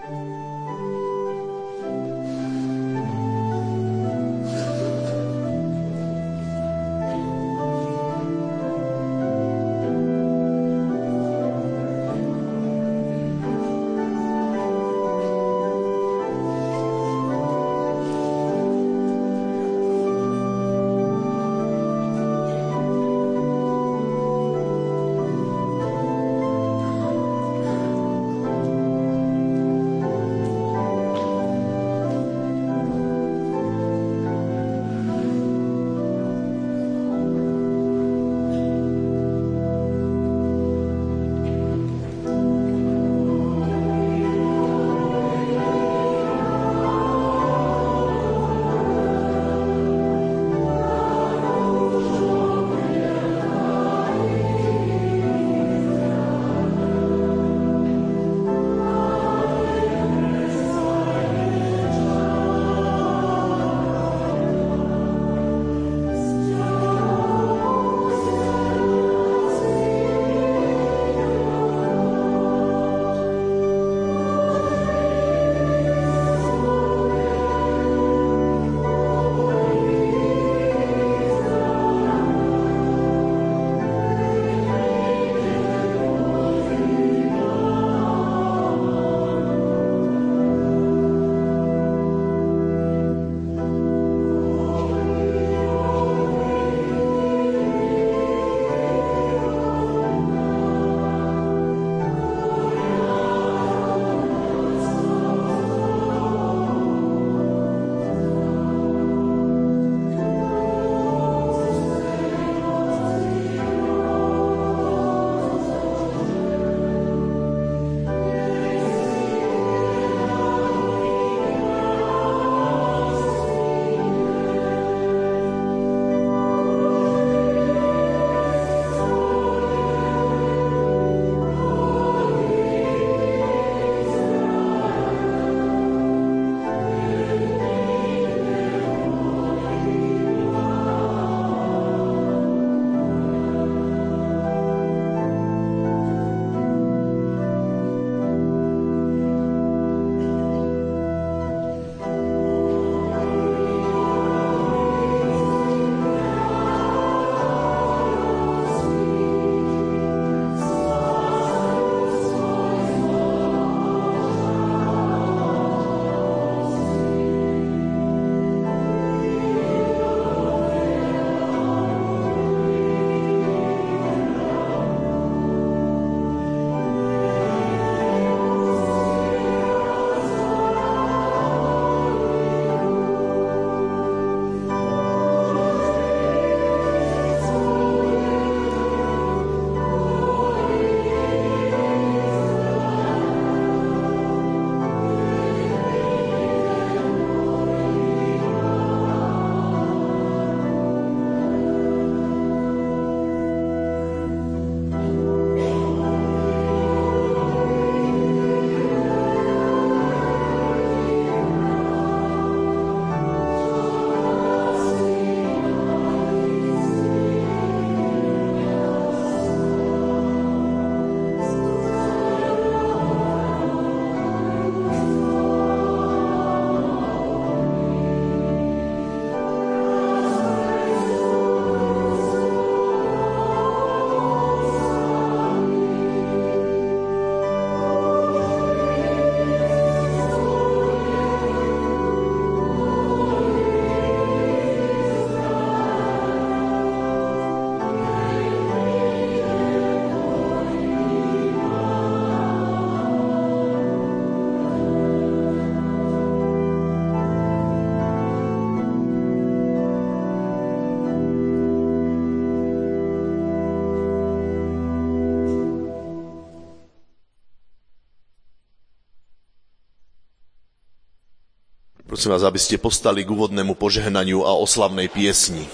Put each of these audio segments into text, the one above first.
Prosím vás, aby ste postali k úvodnému požehnaniu a oslavnej piesni.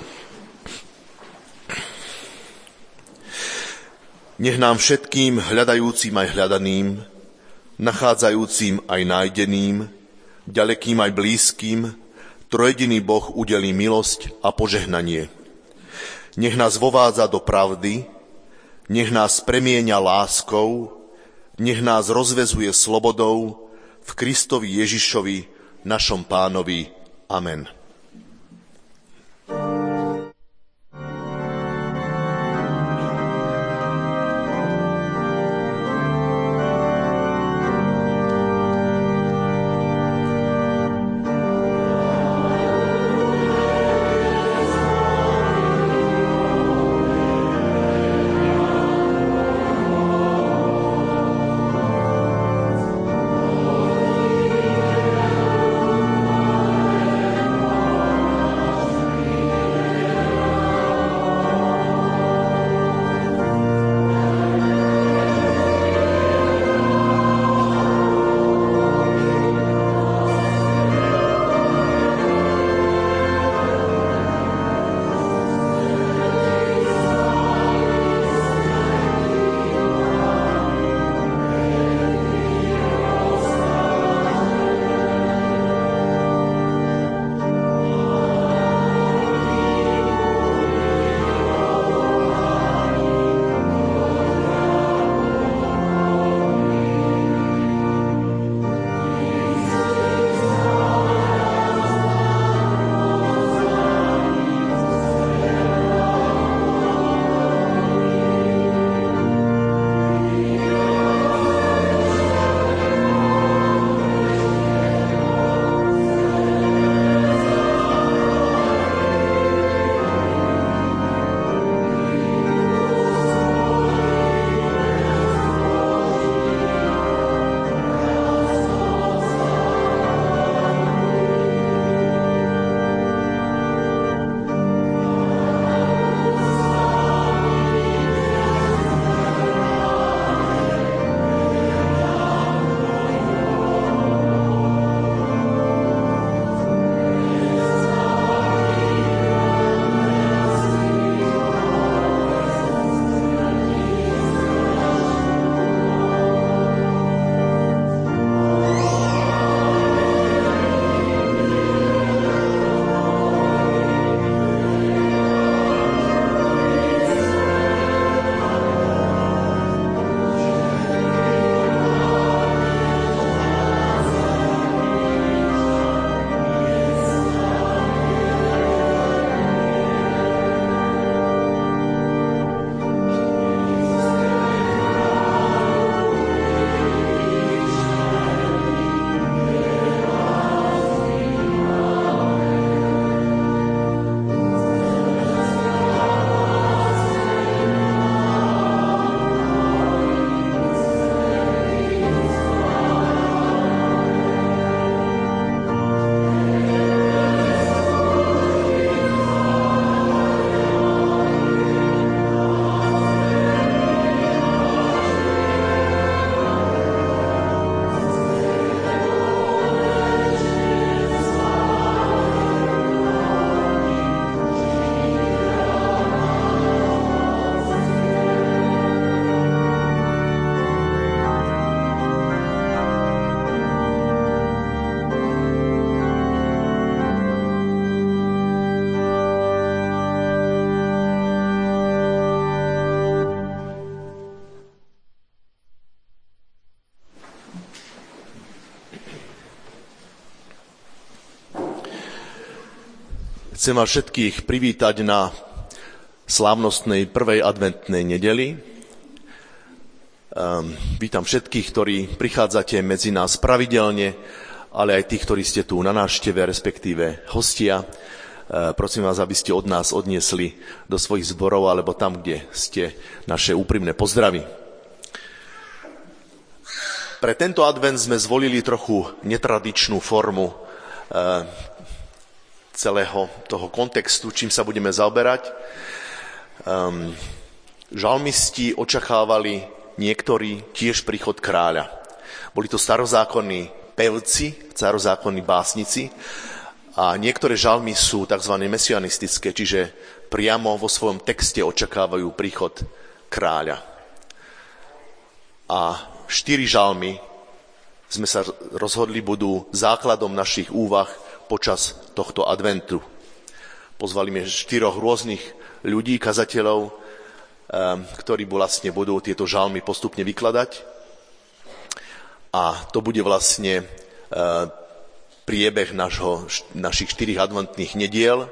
Nech nám všetkým hľadajúcim aj hľadaným, nachádzajúcim aj nájdeným, ďalekým aj blízkym, trojediný Boh udelí milosť a požehnanie. Nech nás vovádza do pravdy, nech nás premieňa láskou, nech nás rozväzuje slobodou v Kristovi Ježišovi, našom Pánovi. Amen. Chcem vás všetkých privítať na slávnostnej prvej adventnej nedeli. Vítam všetkých, ktorí prichádzate medzi nás pravidelne, ale aj tých, ktorí ste tu na návšteve, respektíve hostia. Prosím vás, aby ste od nás odniesli do svojich zborov, alebo tam, kde ste, naše úprimné pozdravy. Pre tento advent sme zvolili trochu netradičnú formu celého toho kontextu, čím sa budeme zaoberať. Žalmisti očakávali niektorí tiež príchod kráľa. Boli to starozákonní pevci, starozákonní básnici a niektoré žalmy sú tzv. Mesianistické, čiže priamo vo svojom texte očakávajú príchod kráľa. A 4 žalmy sme sa rozhodli, budú základom našich úvah počas tohto adventu. Pozvali sme 4 rôznych ľudí, kazateľov, ktorí vlastne budú tieto žalmy postupne vykladať. A to bude vlastne priebeh našich 4 adventných nediel.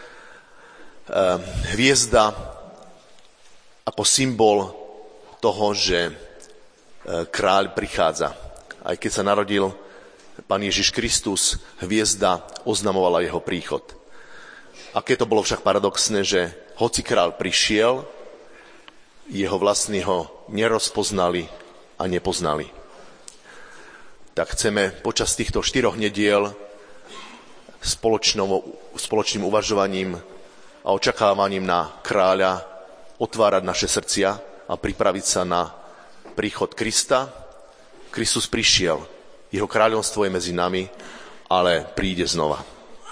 Hviezda ako symbol toho, že kráľ prichádza. Aj keď sa narodil Pán Ježiš Kristus, hviezda oznamovala jeho príchod. Aké to bolo však paradoxné, že hoci kráľ prišiel, jeho vlastní ho nerozpoznali a nepoznali. Tak chceme počas týchto 4 nediel spoločným uvažovaním a očakávaním na kráľa otvárať naše srdcia a pripraviť sa na príchod Krista. Kristus prišiel, jeho kráľovstvo je medzi nami, ale príde znova.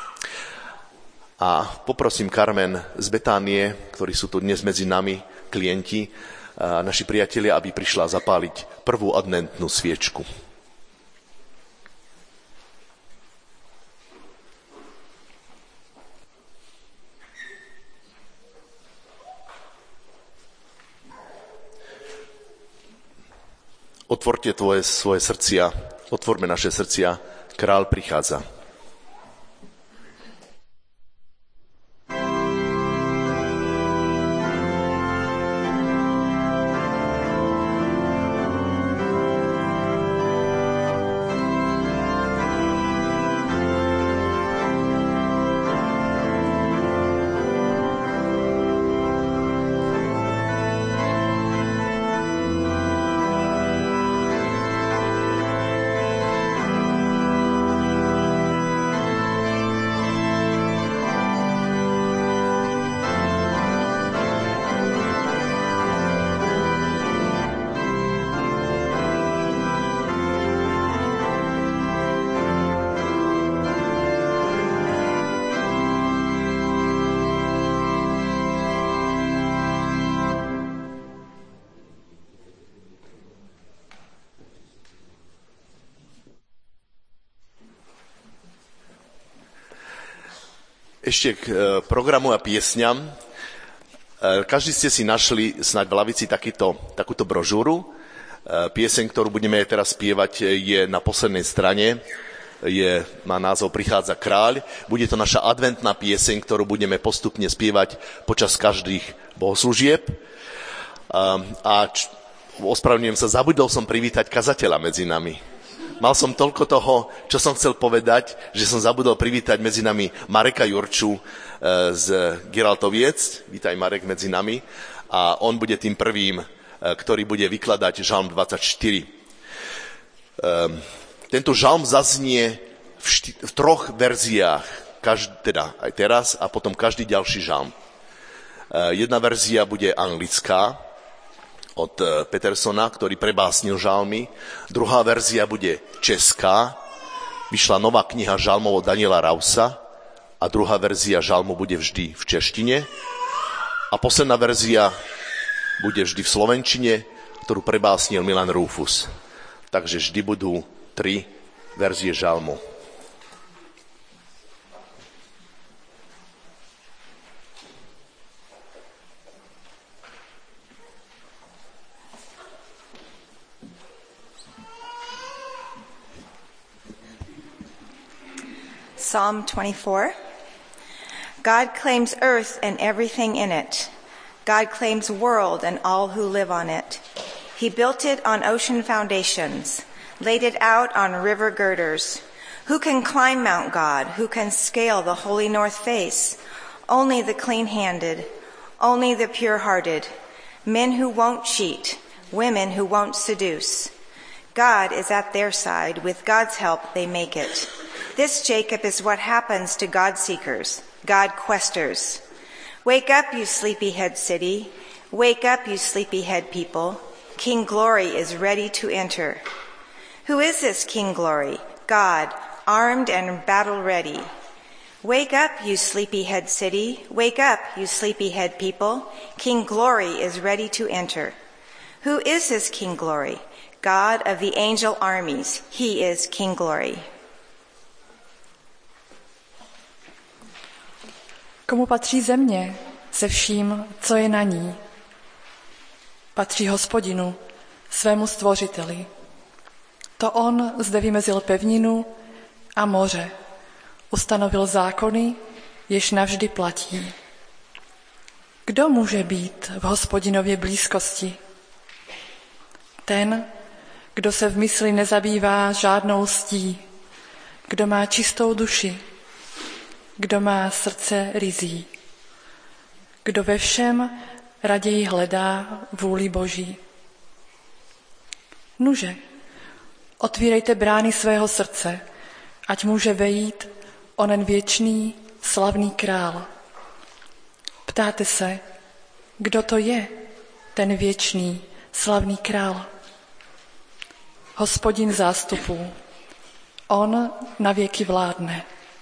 A poprosím Carmen z Betánie, ktorí sú tu dnes medzi nami, klienti, naši priatelia, aby prišla zapáliť prvú adventnú sviečku. Otvorte svoje srdcia, otvorme naše srdcia, kráľ prichádza. Ešte k programu a piesňam. Každý ste si našli snáď v lavici takúto brožúru. Pieseň, ktorú budeme teraz spievať, je na poslednej strane. Má názov Prichádza kráľ. Bude to naša adventná pieseň, ktorú budeme postupne spievať počas každých bohoslúžieb. Ospravedlňujem sa, zabudol som privítať kazateľa medzi nami. Mal som toľko toho, čo som chcel povedať, že som zabudol privítať medzi nami Mareka Jurču z Giraltoviec. Vítaj, Marek, medzi nami. A on bude tým prvým, ktorý bude vykladať Žalm 24. Tento žalm zaznie v 3 verziách, teda aj teraz a potom každý ďalší žalm. Jedna verzia bude anglická, od Petersona, ktorý prebásnil žalmy. Druhá verzia bude česká. Vyšla nová kniha žalmov od Daniela Rausa a druhá verzia žalmu bude vždy v češtine. A posledná verzia bude vždy v slovenčine, ktorú prebásnil Milan Rufus. Takže vždy budú 3 verzie žalmu. Psalm 24. God claims earth and everything in it. God claims world and all who live on it. He built it on ocean foundations, laid it out on river girders. Who can climb Mount God? Who can scale the holy north face? Only the clean-handed, only the pure-hearted, men who won't cheat, women who won't seduce. God is at their side. With God's help, they make it. This, Jacob, is what happens to God seekers, God questers. Wake up, you sleepyhead city. Wake up, you sleepyhead people. King Glory is ready to enter. Who is this King Glory? God, armed and battle ready. Wake up, you sleepyhead city. Wake up, you sleepyhead people. King Glory is ready to enter. Who is this King Glory? God of the angel armies. He is King Glory. Komu patří země se vším, co je na ní? Patří Hospodinu, svému stvořiteli. To on zde vymezil pevninu a moře, ustanovil zákony, jež navždy platí. Kdo může být v Hospodinově blízkosti? Ten, kdo se v mysli nezabývá žádnou lstí, kdo má čistou duši, kdo má srdce ryzí, kdo ve všem raději hledá vůli Boží. Nuže, otvírejte brány svého srdce, ať může vejít onen věčný, slavný král. Ptáte se, kdo to je, ten věčný, slavný král? Hospodin zástupů, on na věky vládne.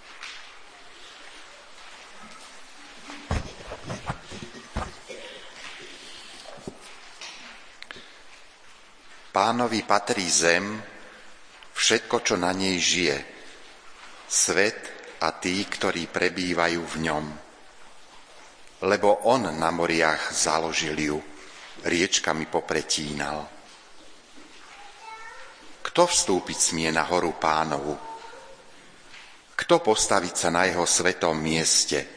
Pánovi patrí zem, všetko, čo na nej žije, svet a tí, ktorí prebývajú v ňom. Lebo on na moriach založil ju, riečkami popretínal. Kto vstúpiť smie na horu Pánovu? Kto postaviť sa na jeho svetom mieste?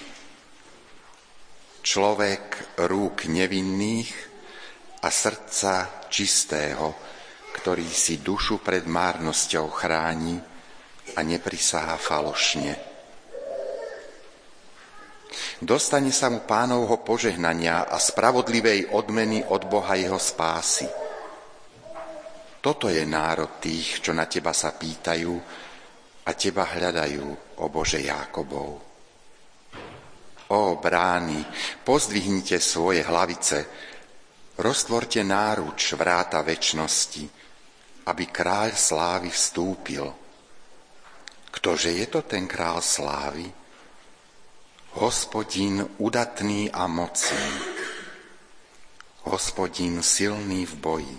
Človek rúk nevinných a srdca čistého, ktorý si dušu pred márnosťou chráni a neprisahá falošne. Dostane sa mu Pánovho požehnania a spravodlivej odmeny od Boha jeho spásy. Toto je národ tých, čo na teba sa pýtajú a teba hľadajú, o Bože Jákobov. Ó brány, pozdvihnite svoje hlavice, roztvorte náruč vráta večnosti, aby kráľ slávy vstúpil. Ktože je to ten kráľ slávy? Hospodin udatný a mocný, Hospodin silný v boji.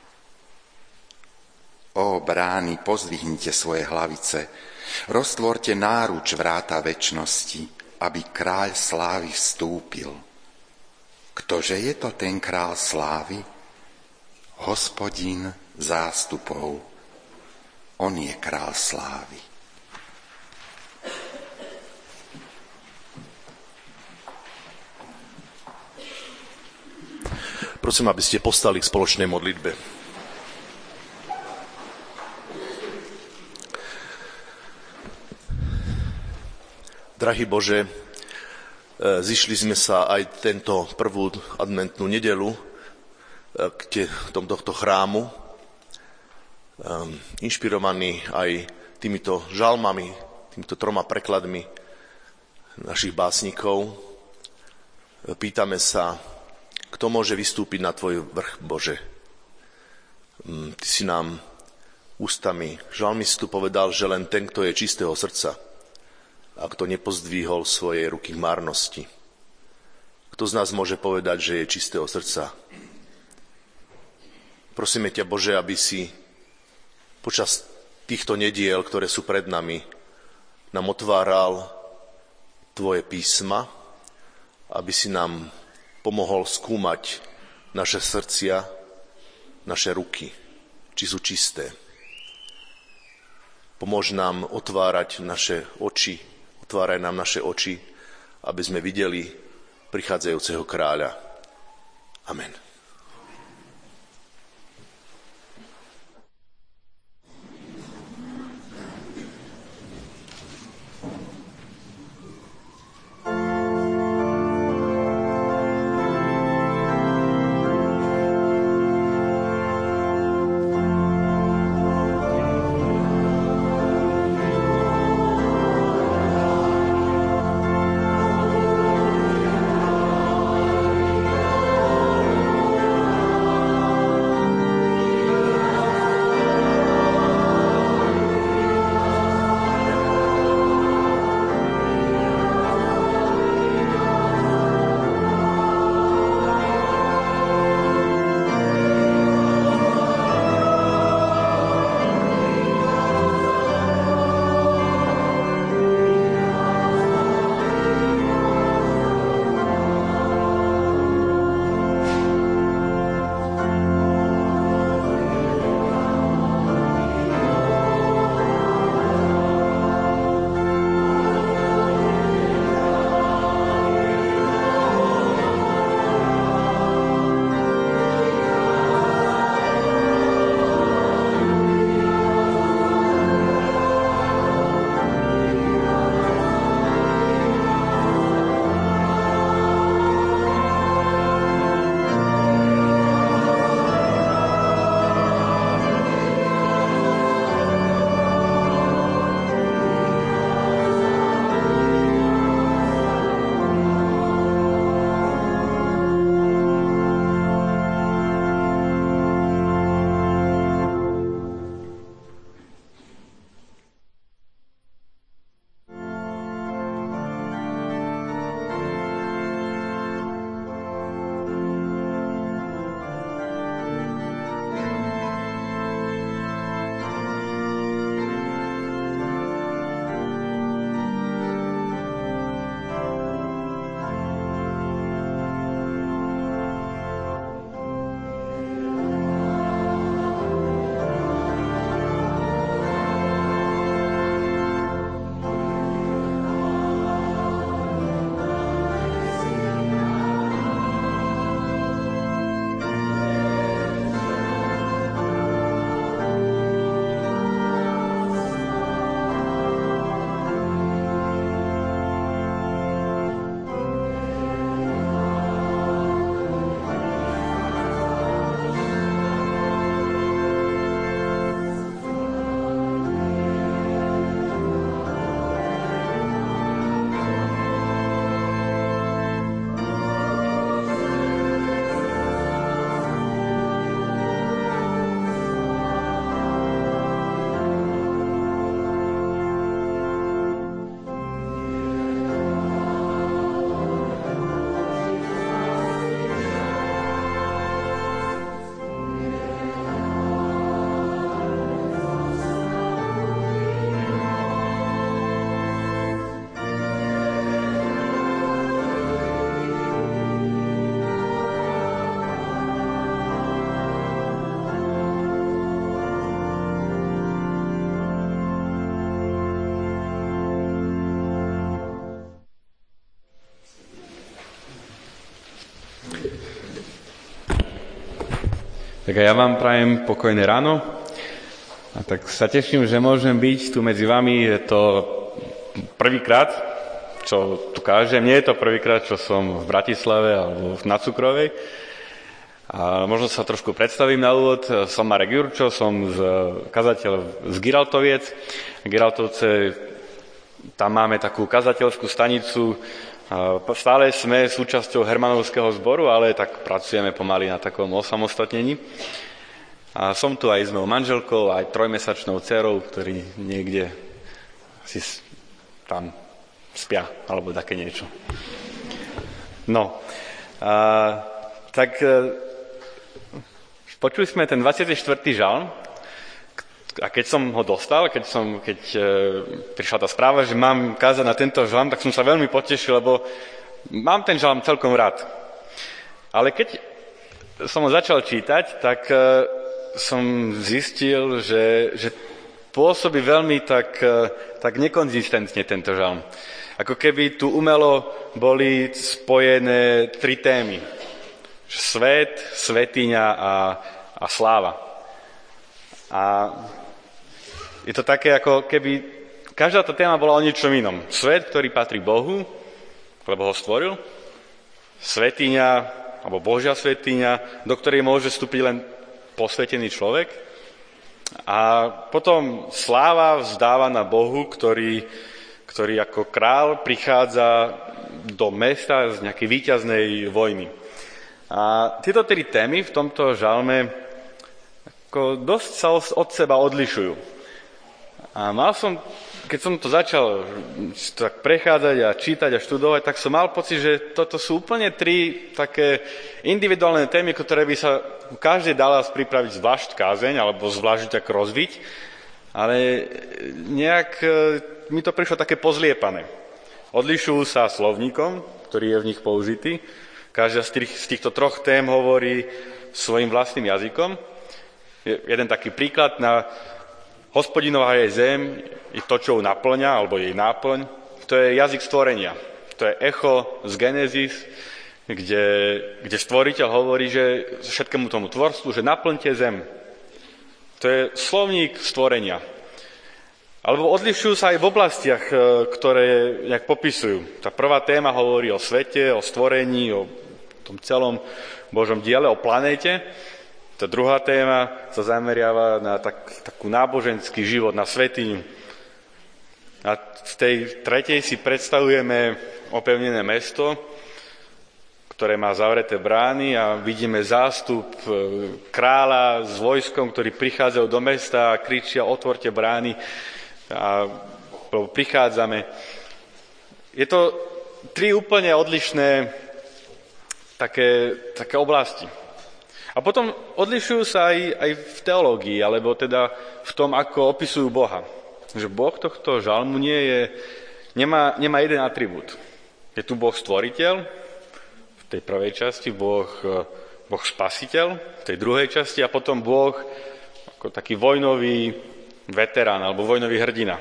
Ó brány, pozdvihnite svoje hlavice, roztvorte náruč vráta večnosti, aby kráľ slávy vstúpil. Ktože je to ten kráľ slávy? Hospodin zástupov, on je kráľ slávy. Prosím, aby ste povstali k spoločnej modlitbe. Drahý Bože, zišli sme sa aj tento prvú adventnú nedeľu k tohto chrámu, inšpirovaní aj týmito žalmami, týmito 3 prekladmi našich básnikov. Pýtame sa, kto môže vystúpiť na tvoj vrch, Bože? Ty si nám ústami žalmistu povedal, že len ten, kto je čistého srdca a kto nepozdvíhol svoje ruky k márnosti. Kto z nás môže povedať, že je čistého srdca? Prosíme ťa, Bože, aby si počas týchto nediel, ktoré sú pred nami, nám otváral tvoje písma, aby si nám pomohol skúmať naše srdcia, naše ruky, či sú čisté. Pomôž nám otvárať naše oči, otváraj nám naše oči, aby sme videli prichádzajúceho kráľa. Amen. Tak ja vám prajem pokojné ráno a tak sa teším, že môžem byť tu medzi vami. Je to prvýkrát, čo tu kážem. Nie je to prvýkrát, čo som v Bratislave alebo na Cukrovej. A možno sa trošku predstavím na úvod. Som Marek Jurčo, som kazateľ z Giraltoviec. Giraltovce, tam máme takú kazateľskú stanicu. Stále sme súčasťou Hermanovského zboru, ale tak pracujeme pomaly na takom osamostatnení. A som tu aj s mojou manželkou, aj 3-mesačnou dcerou, ktorí niekde si tam spia, alebo také niečo. No, tak počuli sme ten 24. žalm a keď som ho dostal, keď prišla tá správa, že mám kázať na tento žalm, tak som sa veľmi potešil, lebo mám ten žalm celkom rád. Ale keď som ho začal čítať, tak som zistil, že pôsobí veľmi tak nekonzistentne tento žalm. Ako keby tu umelo boli spojené 3 témy. Svet, svetiňa a sláva. A je to také, ako keby každá tá téma bola o niečom inom. Svet, ktorý patrí Bohu, lebo ho stvoril. Svetiňa, alebo Božia svetiňa, do ktorej môže vstúpiť len posvetený človek. A potom sláva vzdávaná Bohu, ktorý ako král prichádza do mesta z nejakej víťaznej vojny. A tieto 3 témy v tomto žalme ako dosť sa od seba odlišujú. A keď som to začal tak prechádzať a čítať a študovať, tak som mal pocit, že toto sú úplne 3 také individuálne témy, ktoré by sa každej dala pripraviť zvlášť kázeň alebo zvlášť tak rozviť, ale nejak mi to prišlo také pozliepané. Odlišujú sa slovníkom, ktorý je v nich použitý. Každá z týchto 3 tém hovorí svojim vlastným jazykom. Jeden taký príklad na Hospodinová je zem, i to, čo ju naplňa, alebo jej náplň, to je jazyk stvorenia. To je echo z Genesis, kde stvoriteľ hovorí, že všetkému tomu tvorstvu, že naplňte zem. To je slovník stvorenia. Alebo odlišujú sa aj v oblastiach, ktoré nejak popisujú. Tá prvá téma hovorí o svete, o stvorení, o tom celom Božom diele, o planéte. Tá druhá téma sa zameriava na takú náboženský život, na svetiňu. A v tej tretej si predstavujeme opevnené mesto, ktoré má zavreté brány a vidíme zástup kráľa s vojskom, ktorí prichádzajú do mesta a kričia otvorte brány a prichádzame. Je to 3 úplne odlišné také oblasti. A potom odlišujú sa aj v teológii, alebo teda v tom, ako opisujú Boha. Že Boh tohto žalmu nemá jeden atribút. Je tu Boh stvoriteľ, v tej prvej časti, Boh spasiteľ, v tej druhej časti, a potom Boh ako taký vojnový veterán, alebo vojnový hrdina.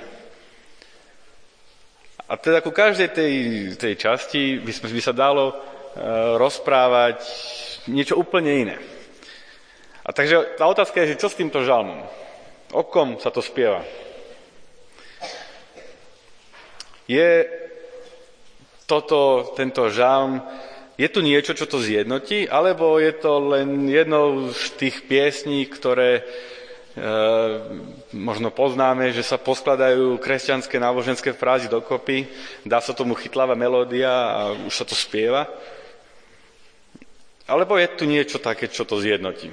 A teda ku každej tej časti by sa dalo rozprávať niečo úplne iné. A takže tá otázka je, že čo s týmto žalmom? O kom sa to spieva? Je tento žalm, je tu niečo, čo to zjednotí, alebo je to len jednou z tých piesní, ktoré možno poznáme, že sa poskladajú kresťanské náboženské frázy dokopy, dá sa tomu chytlavá melódia a už sa to spieva? Alebo je tu niečo také, čo to zjednotí?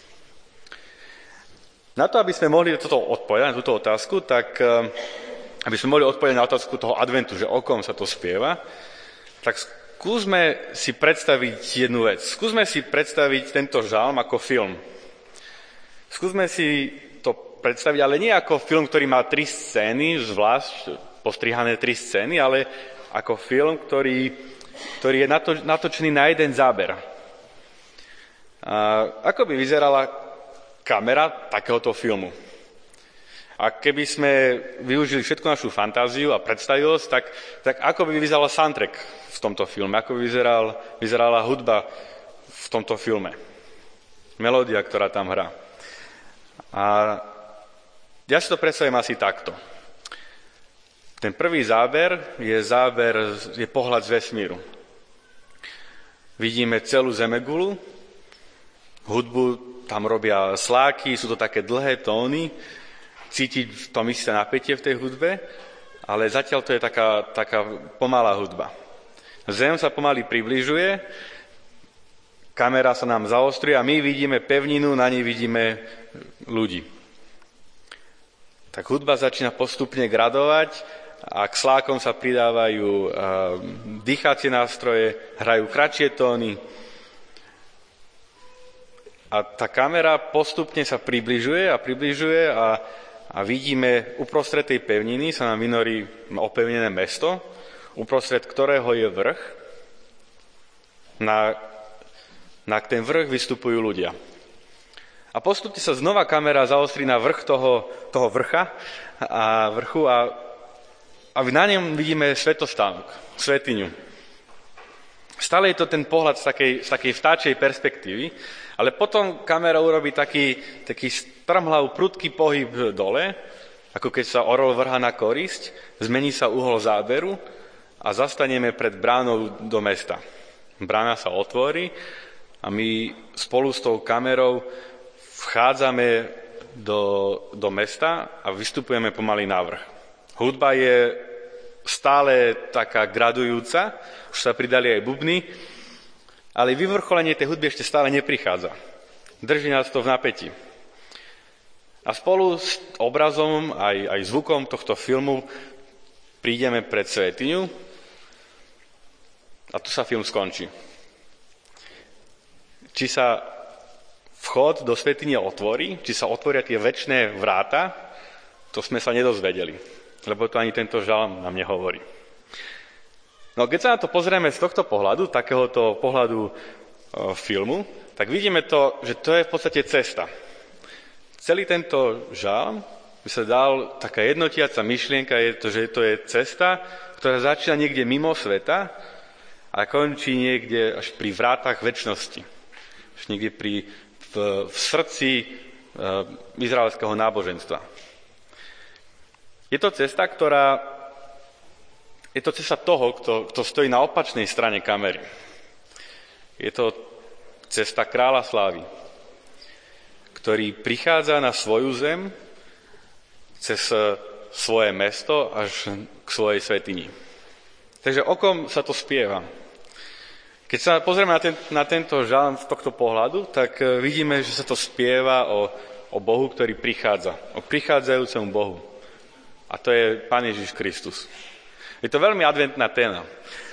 Na to, aby sme mohli odpovedať na túto otázku, tak aby sme mohli odpovedať na otázku toho adventu, že o kom sa to spieva, tak skúsme si predstaviť jednu vec. Skúsme si predstaviť tento žalm ako film. Skúsme si to predstaviť, ale nie ako film, ktorý má 3 scény, zvlášť postrihané 3 scény, ale ako film, ktorý je natočený na jeden záber. A ako by vyzerala kamera takéhoto filmu? A keby sme využili všetku našu fantáziu a predstavivosť, tak ako by vyzeral soundtrack v tomto filme? Ako by vyzerala hudba v tomto filme? melódia, ktorá tam hrá. A ja si to predstavím asi takto. Ten prvý záber je pohľad z vesmíru. Vidíme celú zemegulu, hudbu tam robia sláky, sú to také dlhé tóny, cítiť v tom isté napätie v tej hudbe, ale zatiaľ to je taká pomalá hudba. Zem sa pomaly približuje, kamera sa nám zaostruje a my vidíme pevninu, na nej vidíme ľudí. Tak hudba začína postupne gradovať a k slákom sa pridávajú dýchacie nástroje, hrajú kratšie tóny. A tá kamera postupne sa približuje a vidíme uprostred tej pevniny sa nám vynorí opevnené mesto, uprostred ktorého je vrch. Na ten vrch vystupujú ľudia. A postupne sa znova kamera zaostrí na vrch toho vrcha a vrchu a na ňom vidíme svetostánok, svätyňu. Stále je to ten pohľad z takej vtáčej perspektívy, ale potom kamera urobí taký strmhlav, prudký pohyb dole, ako keď sa orol vrha na korisť, zmení sa uhol záberu a zastaneme pred bránou do mesta. Brána sa otvorí a my spolu s tou kamerou vchádzame do mesta a vystupujeme pomaly na vrch. Hudba je stále taká gradujúca, už sa pridali aj bubny, ale vyvrcholenie tej hudby ešte stále neprichádza. Drží nás to v napätí. A spolu s obrazom aj zvukom tohto filmu prídeme pred svätyňu a tu sa film skončí. Či sa vchod do svätyne otvorí, či sa otvoria tie večné vráta, to sme sa nedozvedeli. Lebo to ani tento žalm nám nehovorí. No keď sa na to pozrieme z tohto pohľadu, takéhoto pohľadu filmu, tak vidíme to, že to je v podstate cesta. Celý tento žalm by sa dal, taká jednotiaca myšlienka je to, že to je cesta, ktorá začína niekde mimo sveta a končí niekde až pri vrátach večnosti. Až niekde v srdci izraelského náboženstva. Je to cesta toho, kto stojí na opačnej strane kamery. Je to cesta kráľa slávy, ktorý prichádza na svoju zem cez svoje mesto až k svojej svätyni. Takže o kom sa to spieva? Keď sa pozrieme na tento žalm z tohto pohľadu, tak vidíme, že sa to spieva o Bohu, ktorý prichádza, o prichádzajúcemu Bohu. A to je Pán Ježiš Kristus. Je to veľmi adventná téma.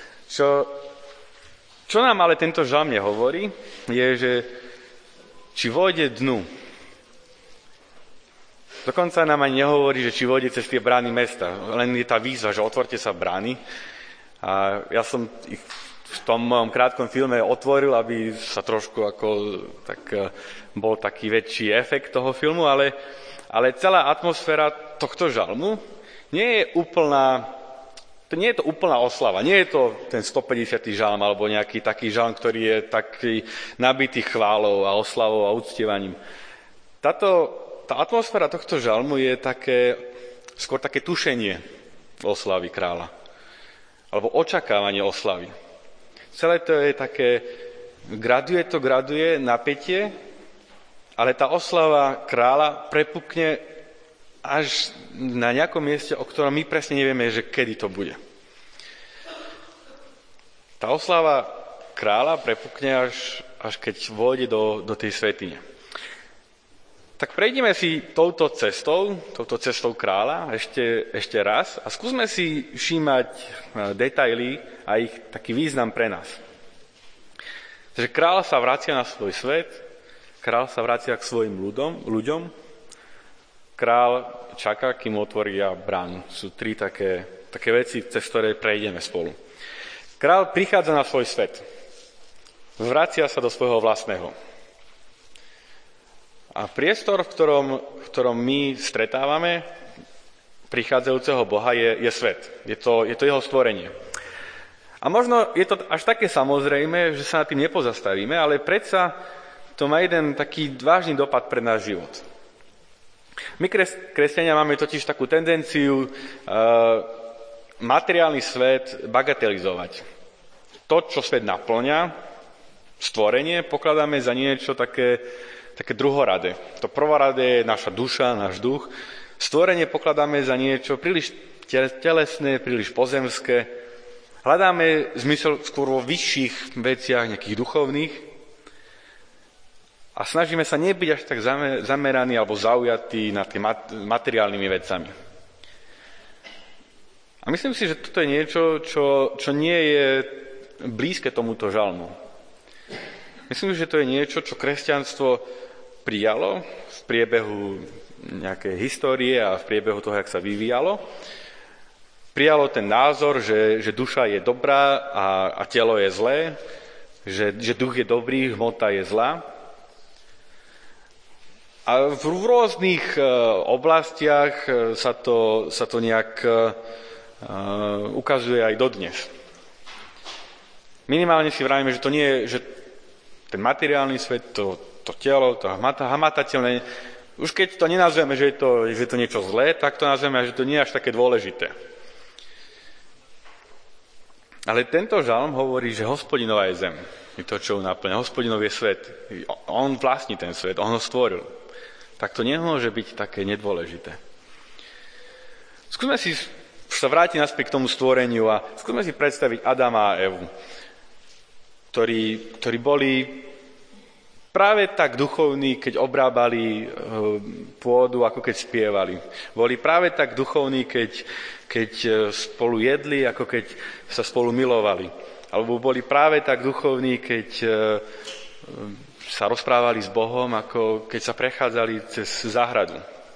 Čo nám ale tento žalm nehovorí, je, že či vôjde dnu. Dokonca nám aj nehovorí, že či vôjde cez tie brány mesta. Len je tá výzva, že otvorte sa brány. A ja som ich v tom mojom krátkom filme otvoril, aby sa trošku bol taký väčší efekt toho filmu, ale celá atmosféra tohto žalmu nie je to úplná oslava. Nie je to ten 150. žalm alebo nejaký taký žalm, ktorý je taký nabitý chválou a oslavou a uctievaním. Tá atmosféra tohto žalmu je skôr také tušenie oslavy kráľa. Alebo očakávanie oslavy. Celé to je také, graduje napätie, ale tá oslava kráľa prepukne až na nejakom mieste, o ktorom my presne nevieme, že kedy to bude. Tá oslava kráľa prepukne až keď vôjde do tej svätyne. Tak prejdeme si touto cestou kráľa ešte raz a skúsme si všímať detaily a ich taký význam pre nás. Takže kráľ sa vracia na svoj svet, kráľ sa vracia k svojim ľuďom, kráľ čaká, kým otvoria bránu. Sú tri také veci, cez ktoré prejdeme spolu. Kráľ prichádza na svoj svet, vracia sa do svojho vlastného. A priestor, v ktorom my stretávame prichádzajúceho Boha, je svet. Je to jeho stvorenie. A možno je to až také samozrejme, že sa nad tým nepozastavíme, ale predsa to má jeden taký vážny dopad pre náš život. My kresťania máme totiž takú tendenciu materiálny svet bagatelizovať. To, čo svet naplňa, stvorenie, pokladáme za niečo také druhoradé. To prvoradé je naša duša, náš duch. Stvorenie pokladáme za niečo príliš telesné, príliš pozemské. Hľadáme zmysel skôr vo vyšších veciach, nejakých duchovných. A snažíme sa nebyť až tak zameraní alebo zaujatí nad tými materiálnymi vecami. A myslím si, že toto je niečo, čo nie je blízke tomuto žalmu. Myslím, že to je niečo, čo kresťanstvo prijalo v priebehu nejakej histórie a v priebehu toho, jak sa vyvíjalo. Prijalo ten názor, že duša je dobrá a telo je zlé, že duch je dobrý, hmota je zlá. A v rôznych oblastiach sa to nejak ukazuje aj dodnes. Minimálne si vravíme, že to nie je, že ten materiálny svet, to telo, to hmatateľné, už keď to nenazveme, že je to niečo zlé, tak to nazveme, že to nie je až také dôležité. Ale tento žalm hovorí, že Hospodinová je zem. Je to, čo ho naplňa. Hospodinov je svet. On vlastní ten svet, on ho stvoril. Tak to nemôže byť také nedôležité. Skúsme si sa vrátiť naspäť k tomu stvoreniu a skúsme si predstaviť Adama a Evu, ktorí boli práve tak duchovní, keď obrábali pôdu, ako keď spievali. Boli práve tak duchovní, keď spolu jedli, ako keď sa spolu milovali. Alebo boli práve tak duchovní, keď sa rozprávali s Bohom, ako keď sa prechádzali cez záhradu.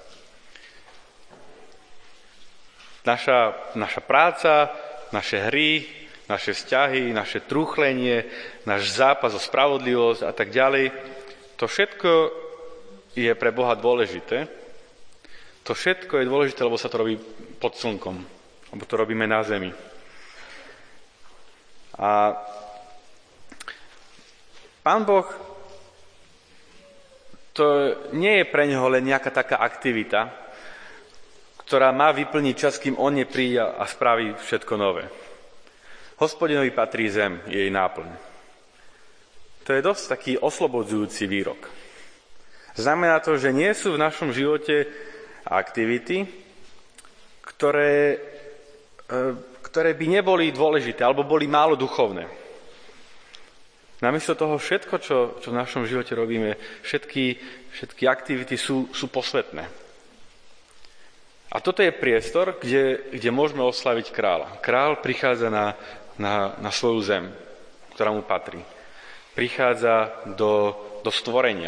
Naša práca, naše hry, naše vzťahy, naše trúchlenie, náš zápas o spravodlivosť a tak ďalej, to všetko je pre Boha dôležité. To všetko je dôležité, lebo sa to robí pod slnkom, lebo to robíme na zemi. A Pán Boh, to nie je pre neho len nejaká taká aktivita, ktorá má vyplniť čas, kým on nepríde a spraví všetko nové. Hospodinovi patrí zem, jej náplň. To je dosť taký oslobodzujúci výrok. Znamená to, že nie sú v našom živote aktivity, ktoré by neboli dôležité, alebo boli málo duchovné. Namiesto toho všetko, čo v našom živote robíme, všetky aktivity sú posvätné. A toto je priestor, kde môžeme oslaviť kráľa. Kráľ prichádza na svoju zem, ktorá mu patrí. Prichádza do stvorenia.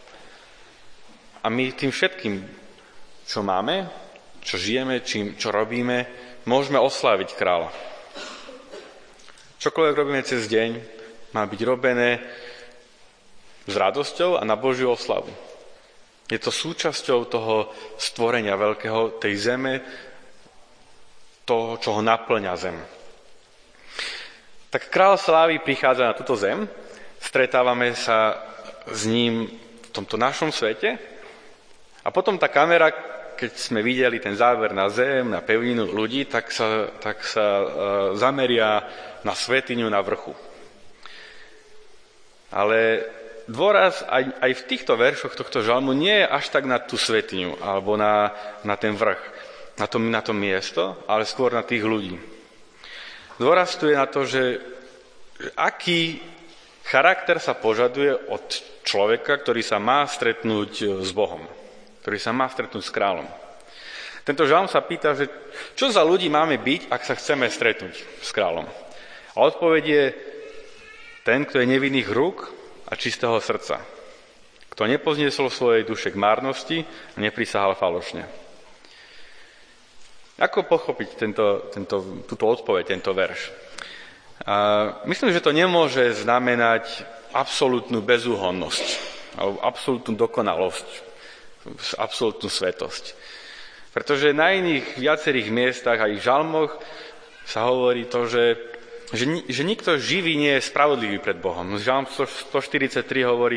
A my tým všetkým, čo máme, čo žijeme, čo robíme, môžeme osláviť kráľa. Čokoľvek robíme cez deň, má byť robené s radosťou a na Božiu oslavu. Je to súčasťou toho stvorenia veľkého, tej zeme, toho, čo ho naplňa zem. Tak kráľ slávy prichádza na túto zem, stretávame sa s ním v tomto našom svete a potom tá kamera, keď sme videli ten záver na zem, na pevninu ľudí, tak sa zameria na svetiňu na vrchu. Ale dôraz aj v týchto veršoch tohto žalmu nie je až tak na tú svetiňu alebo na ten vrch, na to miesto, ale skôr na tých ľudí. Dôraz tu je na to, že aký charakter sa požaduje od človeka, ktorý sa má stretnúť s Bohom, ktorý sa má stretnúť s kráľom. Tento žalm sa pýta, že čo za ľudí máme byť, ak sa chceme stretnúť s kráľom. A odpoveď je ten, kto je nevinných rúk a čistého srdca. Kto nepozniesol svojej duše k márnosti a neprisahal falošne. Ako pochopiť túto odpoveď, tento verš? Myslím, že to nemôže znamenať absolútnu bezúhonnosť alebo absolútnu dokonalosť, absolútnu svetosť. Pretože na iných viacerých miestach, aj v žalmoch, sa hovorí to, že že nikto živý nie je spravodlivý pred Bohom. Žalm 143 hovorí,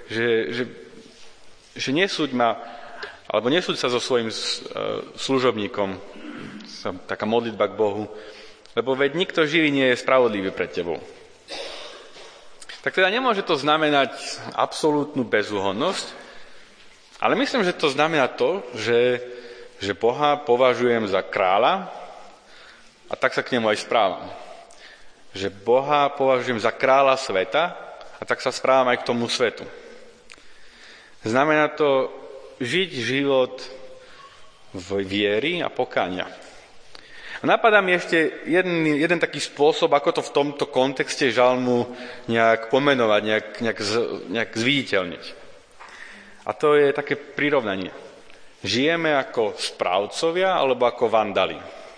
že nesúď ma, alebo nesúď sa so svojím služobníkom, taká modlitba k Bohu, lebo veď nikto živý nie je spravodlivý pred tebou. Tak teda nemôže to znamenať absolútnu bezúhonnosť, ale myslím, že to znamená to, že Boha považujem za kráľa a tak sa k nemu aj správam. Že Boha považujem za kráľa sveta a tak sa správam aj k tomu svetu. Znamená to žiť život v viery a pokánia. Napadá mi ešte jeden taký spôsob, ako to v tomto kontexte žalmu nejak pomenovať, nejak zviditeľniť. A to je také prirovnanie. Žijeme ako správcovia alebo ako vandali.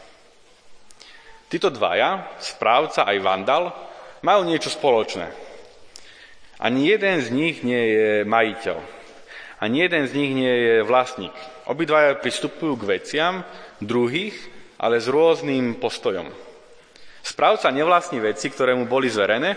Títo dvaja, správca aj vandal, majú niečo spoločné. Ani jeden z nich nie je majiteľ. Ani jeden z nich nie je vlastník. Obidvaja pristupujú k veciam druhých, ale s rôznym postojom. Správca nevlastní veci, ktoré mu boli zverené,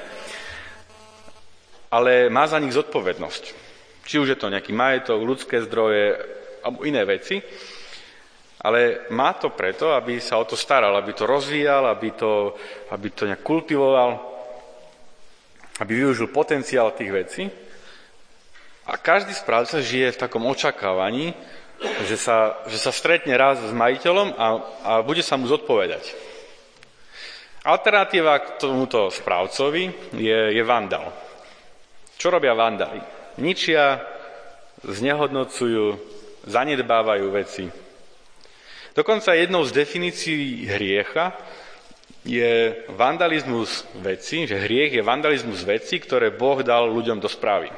ale má za nich zodpovednosť. Či už je to nejaký majetok, ľudské zdroje alebo iné veci, ale má to preto, aby sa o to staral, aby to rozvíjal, aby to nejak kultivoval, aby využil potenciál tých vecí. A každý správca žije v takom očakávaní, že sa stretne raz s majiteľom a bude sa mu zodpovedať. Alternatíva k tomuto správcovi je vandal. Čo robia vandali? Ničia, znehodnocujú, zanedbávajú veci. Dokonca jednou z definícií hriecha je vandalizmus veci, že hriech je vandalizmus veci, ktoré Boh dal ľuďom do správy.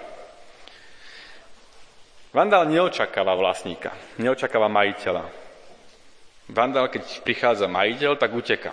Vandal neočakáva vlastníka, neočakáva majiteľa. Vandal, keď prichádza majiteľ, tak uteká.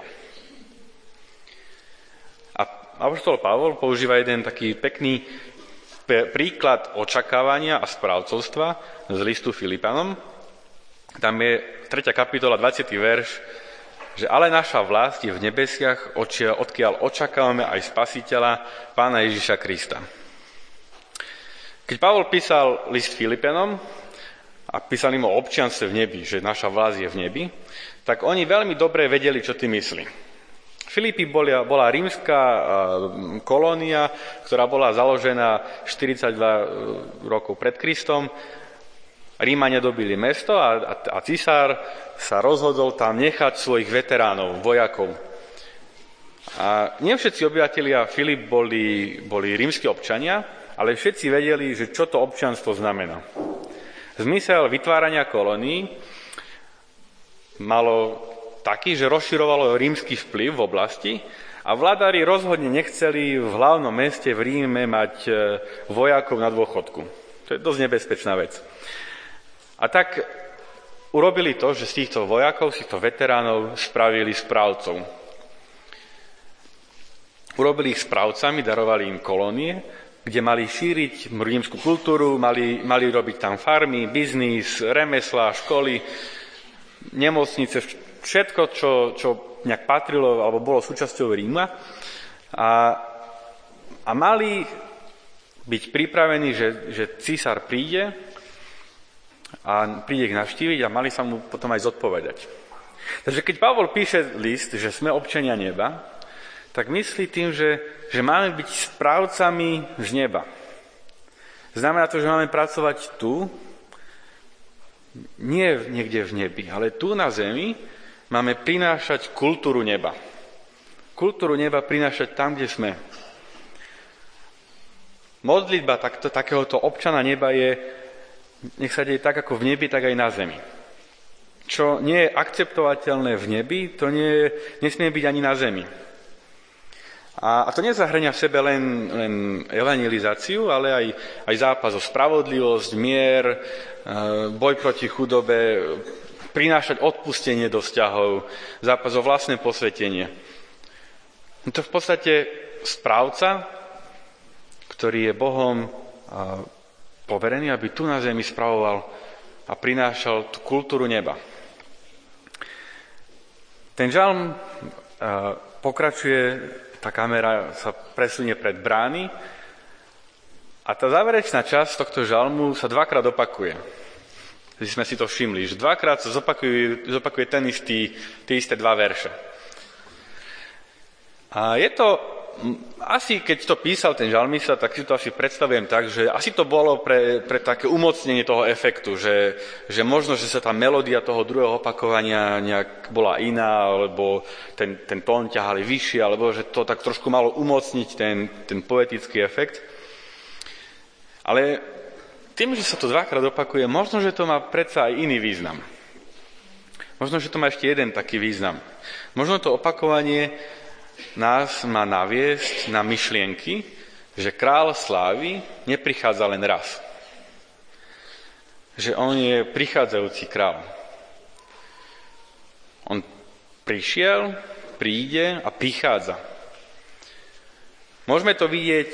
A apoštol Pavol používa jeden taký pekný príklad očakávania a správcovstva z listu Filipanom. Tam je 3. kapitola, 20. verš, že ale naša vlast je v nebesiach, odkiaľ očakávame aj Spasiteľa, Pána Ježiša Krista. Keď Pavol písal list Filipanom a písal im o občianstve v nebi, že naša vlast je v nebi, tak oni veľmi dobre vedeli, čo tým myslí. Filipi bola rímska kolónia, ktorá bola založená 42 rokov pred Kristom. Rímania dobili mesto a cisár sa rozhodol tam nechať svojich veteránov, vojakov. A nie všetci obyvatelia Filip boli rímski občania, ale všetci vedeli, že čo to občianstvo znamená. Zmysel vytvárania kolónií malo taký, že rozširovalo rímsky vplyv v oblasti a vládári rozhodne nechceli v hlavnom meste v Ríme mať vojakov na dôchodku. To je dosť nebezpečná vec. A tak urobili to, že z týchto vojakov, z týchto veteránov spravili správcov. Urobili ich správcami, darovali im kolónie, kde mali šíriť rímsku kultúru, mali robiť tam farmy, biznis, remeslá, školy, nemocnice, všetko, čo nejak patrilo alebo bolo súčasťou Ríma. A mali byť pripravení, že císar príde a príde ich navštíviť a mali sa mu potom aj zodpovedať. Takže keď Pavol píše list, že sme občania neba, tak myslí tým, že máme byť správcami z neba. Znamená to, že máme pracovať tu, nie niekde v nebi, ale tu na zemi máme prinášať kultúru neba. Kultúru neba prinášať tam, kde sme. Modlitba takéhoto občana neba je, nech sa deje tak ako v nebi, tak aj na zemi. Čo nie je akceptovateľné v nebi, to nesmie byť ani na zemi. A to nezahŕňa v sebe len evangelizáciu, ale aj zápas o spravodlivosť, mier, boj proti chudobe, prinášať odpustenie do vzťahov, zápas o vlastné posvetenie. To v podstate správca, ktorý je Bohom poverený, aby tu na zemi spravoval a prinášal tú kultúru neba. Ten žalm pokračuje tá kamera sa presunie pred brány a tá záverečná časť tohto žalmu sa dvakrát opakuje. Keď sme si to všimli, že dvakrát sa zopakuje tie isté dva verše. A je to, asi keď to písal ten žalmista, tak si to asi predstavujem tak, že asi to bolo pre také umocnenie toho efektu, že možno, že sa tá melódia toho druhého opakovania nejak bola iná, alebo ten tón ťahali vyššie, alebo že to tak trošku malo umocniť ten poetický efekt. Ale tým, že sa to dvakrát opakuje, možno, že to má predsa aj iný význam. Možno, že to má ešte jeden taký význam. Možno to opakovanie nás má naviesť na myšlienky, že kráľ slávy neprichádza len raz. Že on je prichádzajúci kráľ. On prišiel, príde a prichádza. Môžeme to vidieť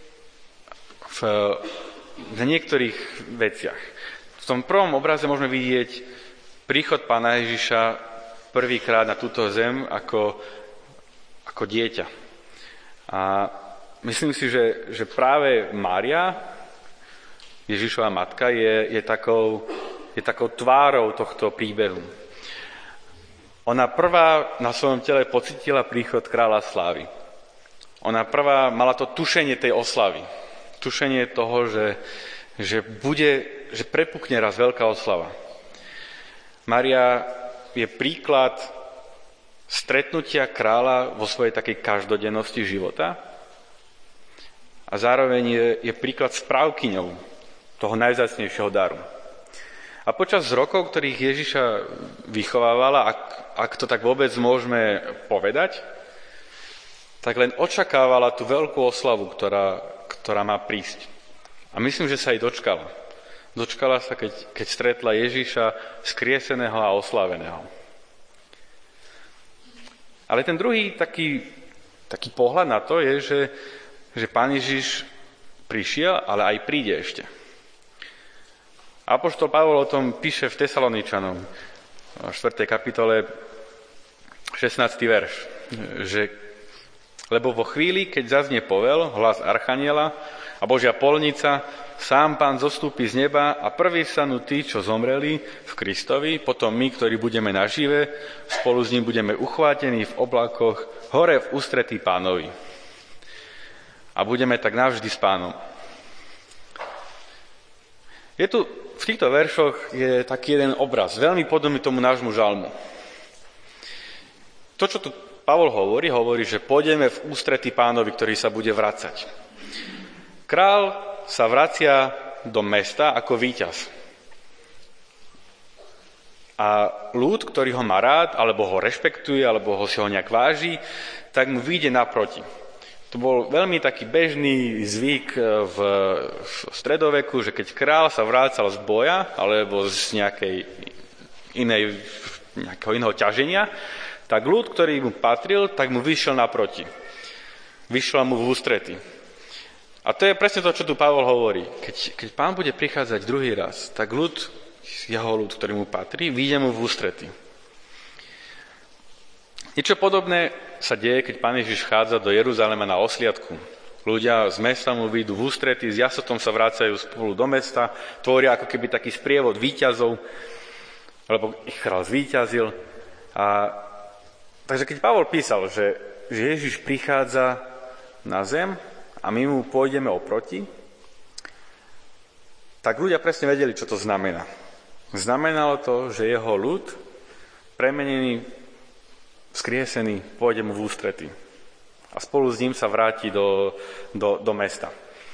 v niektorých veciach. V tom prvom obraze môžeme vidieť príchod Pána Ježiša prvýkrát na túto zem ako dieťa. A myslím si, že práve Mária, Ježišova matka, je takou tvárou tohto príbehu. Ona prvá na svojom tele pocítila príchod kráľa slávy. Ona prvá mala to tušenie tej oslavy. Tušenie toho, že prepukne raz veľká oslava. Mária je príklad stretnutia kráľa vo svojej takej každodennosti života a zároveň je príklad správkyňou toho najvzácnejšieho daru. A počas rokov, ktorých Ježiša vychovávala, ak to tak vôbec môžeme povedať, tak len očakávala tú veľkú oslavu, ktorá má prísť. A myslím, že sa jej dočkala. Dočkala sa, keď stretla Ježiša skrieseného a osláveného. Ale ten druhý taký pohľad na to je, že Pán Ježiš prišiel, ale aj príde ešte. Apoštol Pavol o tom píše v Tesaloničanom, v 4. kapitole, 16. verš, že lebo vo chvíli, keď zaznie povel, hlas archaniela a Božia polnica, sám Pán zostúpi z neba a prví vstanú tí, čo zomreli v Kristovi, potom my, ktorí budeme nažive, spolu s ním budeme uchvátení v oblakoch hore v ústretí Pánovi. A budeme tak navždy s Pánom. V týchto veršoch je taký jeden obraz, veľmi podobný tomu nášmu žalmu. To, čo tu Pavol hovorí, že pôjdeme v ústretí Pánovi, ktorý sa bude vracať. Král sa vracia do mesta ako víťaz. A ľud, ktorý ho má rád, alebo ho rešpektuje, alebo ho si ho nejak váži, tak mu vyjde naproti. To bol veľmi taký bežný zvyk v stredoveku, že keď král sa vrácal z boja, alebo z nejakého iného ťaženia, tak ľud, ktorý mu patril, tak mu vyšiel naproti. Vyšiel mu v ústrety. A to je presne to, čo tu Pavol hovorí. Keď Pán bude prichádzať druhý raz, tak jeho ľud, ktorý mu patrí, vyjde mu v ústrety. Niečo podobné sa deje, keď Pán Ježiš vchádza do Jeruzalema na osliadku. Ľudia z mesta mu vyjdú v ústrety, s jasotom sa vracajú spolu do mesta, tvoria ako keby taký sprievod víťazov, lebo ich král zvíťazil. Takže keď Pavol písal, že Ježiš prichádza na zem, a my mu pôjdeme oproti, tak ľudia presne vedeli, čo to znamená. Znamenalo to, že jeho ľud, premenený, vzkriesený, pôjde mu v ústrety. A spolu s ním sa vráti do mesta.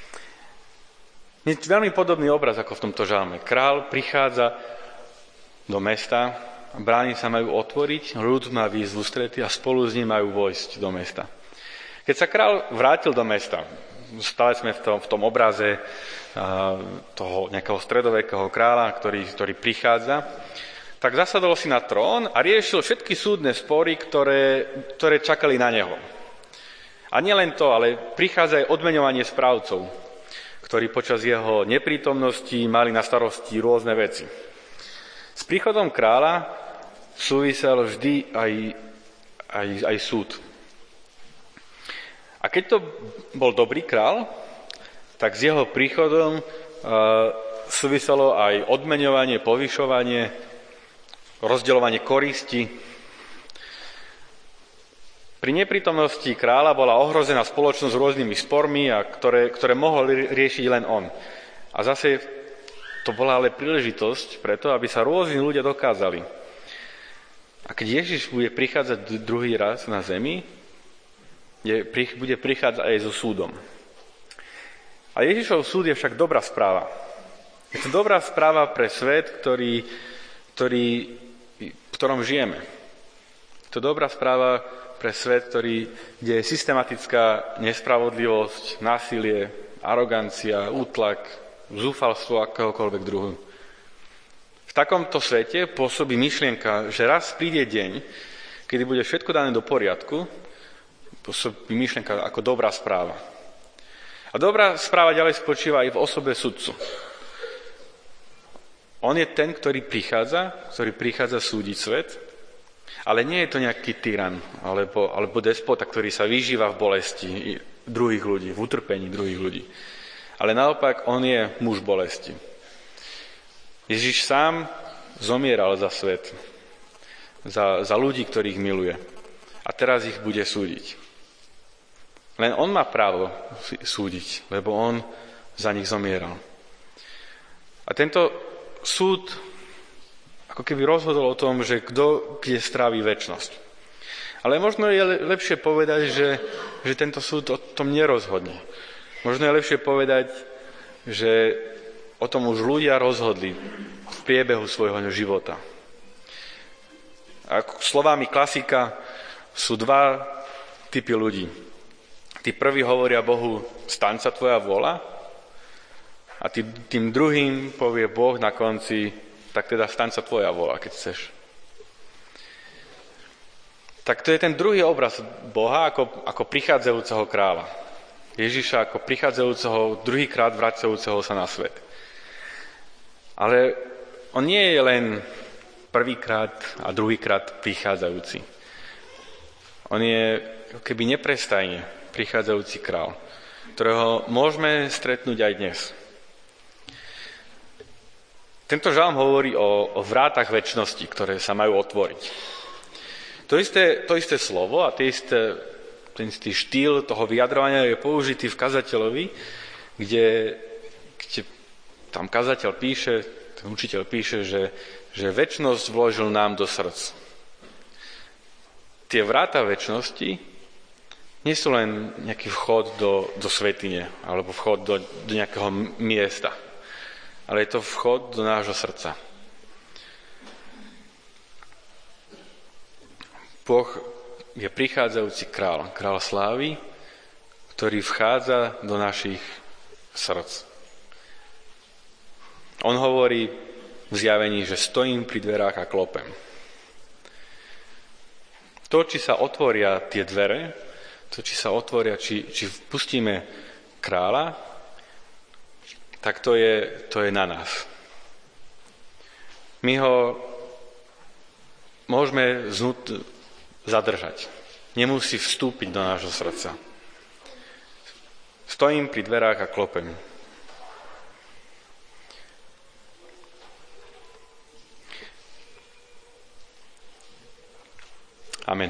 Je veľmi podobný obraz ako v tomto žalme. Král prichádza do mesta, brány sa majú otvoriť, ľud má výjsť v ústrety a spolu s ním majú vojsť do mesta. Keď sa král vrátil do mesta, stále sme v tom obraze toho nejakého stredovekého kráľa, ktorý prichádza, tak zasadol si na trón a riešil všetky súdne spory, ktoré čakali na neho. A nielen to, ale prichádza aj odmeňovanie správcov, ktorí počas jeho neprítomnosti mali na starosti rôzne veci. S príchodom kráľa súvisel vždy aj súd. A keď to bol dobrý král, tak s jeho príchodom súviselo aj odmeňovanie, povyšovanie, rozdeľovanie koristi. Pri neprítomnosti kráľa bola ohrozená spoločnosť s rôznymi spormi, ktoré mohol riešiť len on. A zase to bola ale príležitosť preto, aby sa rôzni ľudia dokázali. A keď Ježiš bude prichádzať druhý raz na zemi, bude prichádzať aj so súdom. A Ježišov súd je však dobrá správa. Je to dobrá správa pre svet, v ktorom žijeme. Je to dobrá správa pre svet, kde je systematická nespravodlivosť, násilie, arogancia, útlak, zúfalstvo akéhokoľvek druhu. V takomto svete pôsobí myšlienka, že raz príde deň, kedy bude všetko dané do poriadku, pôsobí myšlienka ako dobrá správa. A dobrá správa ďalej spočíva aj v osobe sudcu. On je ten, ktorý prichádza súdiť svet, ale nie je to nejaký tyran alebo despota, ktorý sa vyžíva v bolesti druhých ľudí, v utrpení druhých ľudí. Ale naopak, on je muž bolesti. Ježiš sám zomieral za svet, za ľudí, ktorých miluje. A teraz ich bude súdiť. Len on má právo súdiť, lebo on za nich zomieral. A tento súd ako keby rozhodol o tom, že kto kde stráví večnosť. Ale možno je lepšie povedať, že tento súd o tom nerozhodne. Možno je lepšie povedať, že o tom už ľudia rozhodli v priebehu svojho života. A slovami klasika sú dva typy ľudí. Tí prví hovoria Bohu, staň sa tvoja vôľa, a tým druhým povie Boh na konci, tak teda staň sa tvoja vôľa, keď chceš. Tak to je ten druhý obraz Boha ako prichádzajúceho kráľa. Ježiša ako prichádzajúceho, druhýkrát vracajúceho sa na svet. Ale on nie je len prvýkrát a druhýkrát prichádzajúci. On je keby neprestajne prichádzajúci král, ktorého môžeme stretnúť aj dnes. Tento žalm hovorí o vrátach večnosti, ktoré sa majú otvoriť. To isté slovo a ten istý štýl toho vyjadrovania je použitý v kazateľovi, kde tam kazateľ píše, ten učiteľ píše, že večnosť vložil nám do srdc. Tie vráta večnosti nie sú len nejaký vchod do svätyne alebo vchod do nejakého miesta, ale je to vchod do nášho srdca. Boh je prichádzajúci král slávy, ktorý vchádza do našich srdc. On hovorí v zjavení, že stojím pri dverách a klopem. To, či sa otvoria tie dvere, či vpustíme kráľa, tak to je na nás. My ho môžeme zadržať. Nemusí vstúpiť do nášho srdca. Stojím pri dverách a klopem. Amen.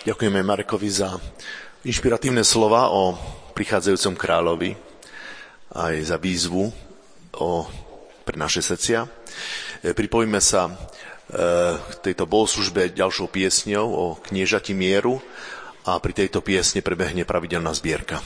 Ďakujeme Marekovi za inšpiratívne slova o prichádzajúcom kráľovi aj za výzvu pre naše srdcia. Pripojíme sa k tejto bohoslužbe ďalšou piesňou o kniežati mieru a pri tejto piesne prebehne pravidelná zbierka.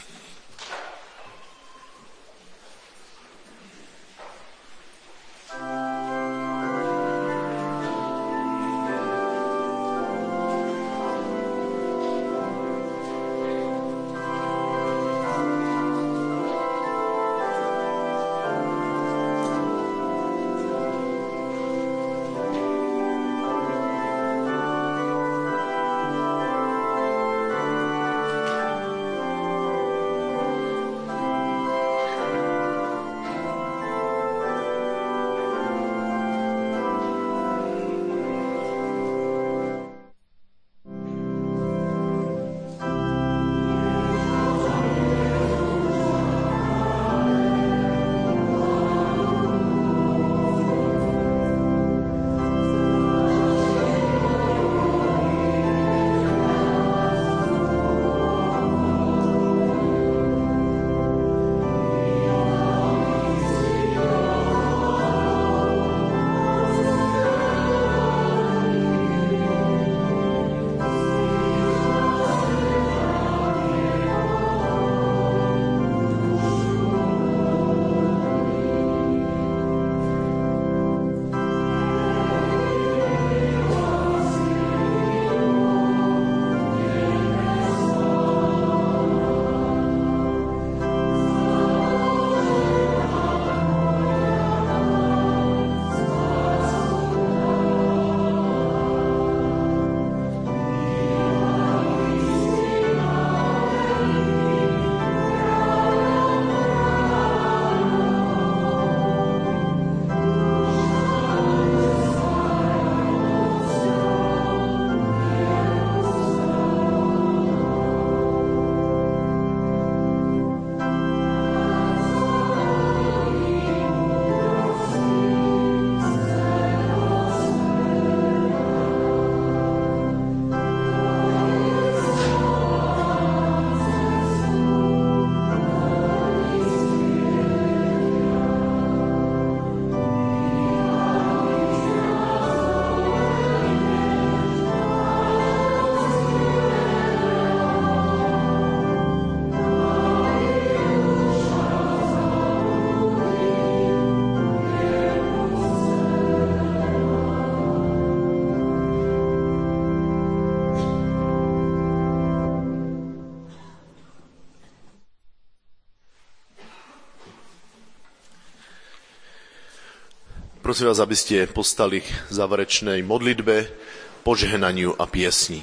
Prosím vás, aby ste postali k záverečnej modlitbe, požehnaniu a piesni.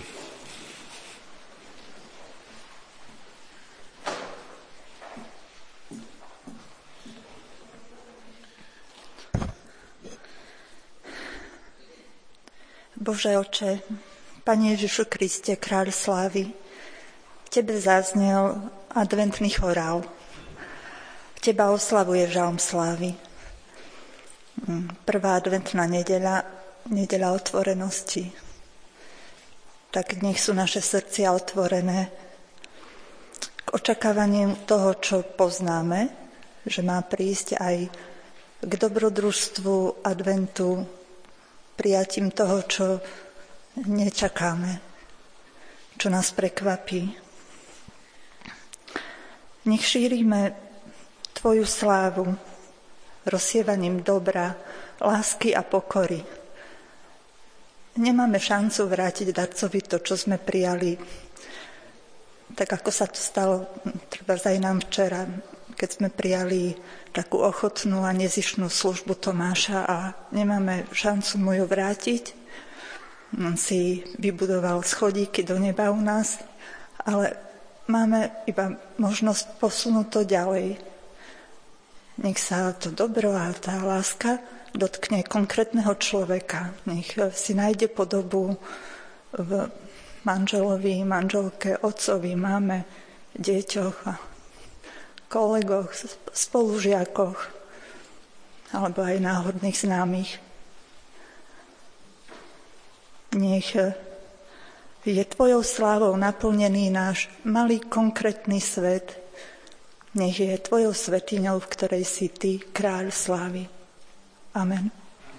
Bože Oče, Pane Ježišu Kriste, Kráľ slávy, Tebe zaznel adventný chorál. Teba oslavuje žalm slávy. Prvá adventná nedeľa otvorenosti. Tak nech sú naše srdcia otvorené k očakávaniu toho, čo poznáme, že má prísť aj k dobrodružstvu adventu, prijatím toho, čo nečakáme, čo nás prekvapí. Nech šírime Tvoju slávu rozsievaním dobra, lásky a pokory. Nemáme šancu vrátiť darcovi to, čo sme prijali, tak ako sa to stalo treba aj nám včera, keď sme prijali takú ochotnú a nezištnú službu Tomáša a nemáme šancu mu ju vrátiť. On si vybudoval schodíky do neba u nás, ale máme iba možnosť posunúť to ďalej. Nech sa to dobro a tá láska dotkne konkrétneho človeka. Nech si nájde podobu v manželovi, manželke, otcovi, mame, deťoch a kolegoch, spolužiakoch alebo aj náhodných známych. Nech je tvojou slávou naplnený náš malý konkrétny svet. Nech je tvojou svätyňou, v ktorej si ty, kráľ slávy. Amen.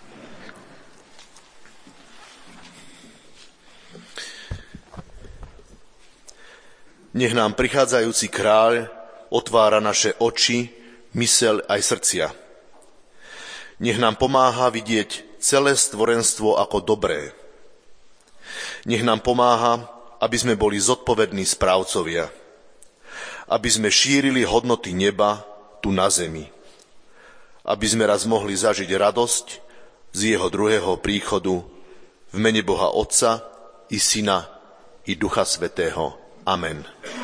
Nech nám prichádzajúci kráľ otvára naše oči, myseľ aj srdcia. Nech nám pomáha vidieť celé stvorenstvo ako dobré. Nech nám pomáha, aby sme boli zodpovední správcovia. Aby sme šírili hodnoty neba tu na zemi. Aby sme raz mohli zažiť radosť z jeho druhého príchodu v mene Boha Otca i Syna i Ducha Svätého. Amen.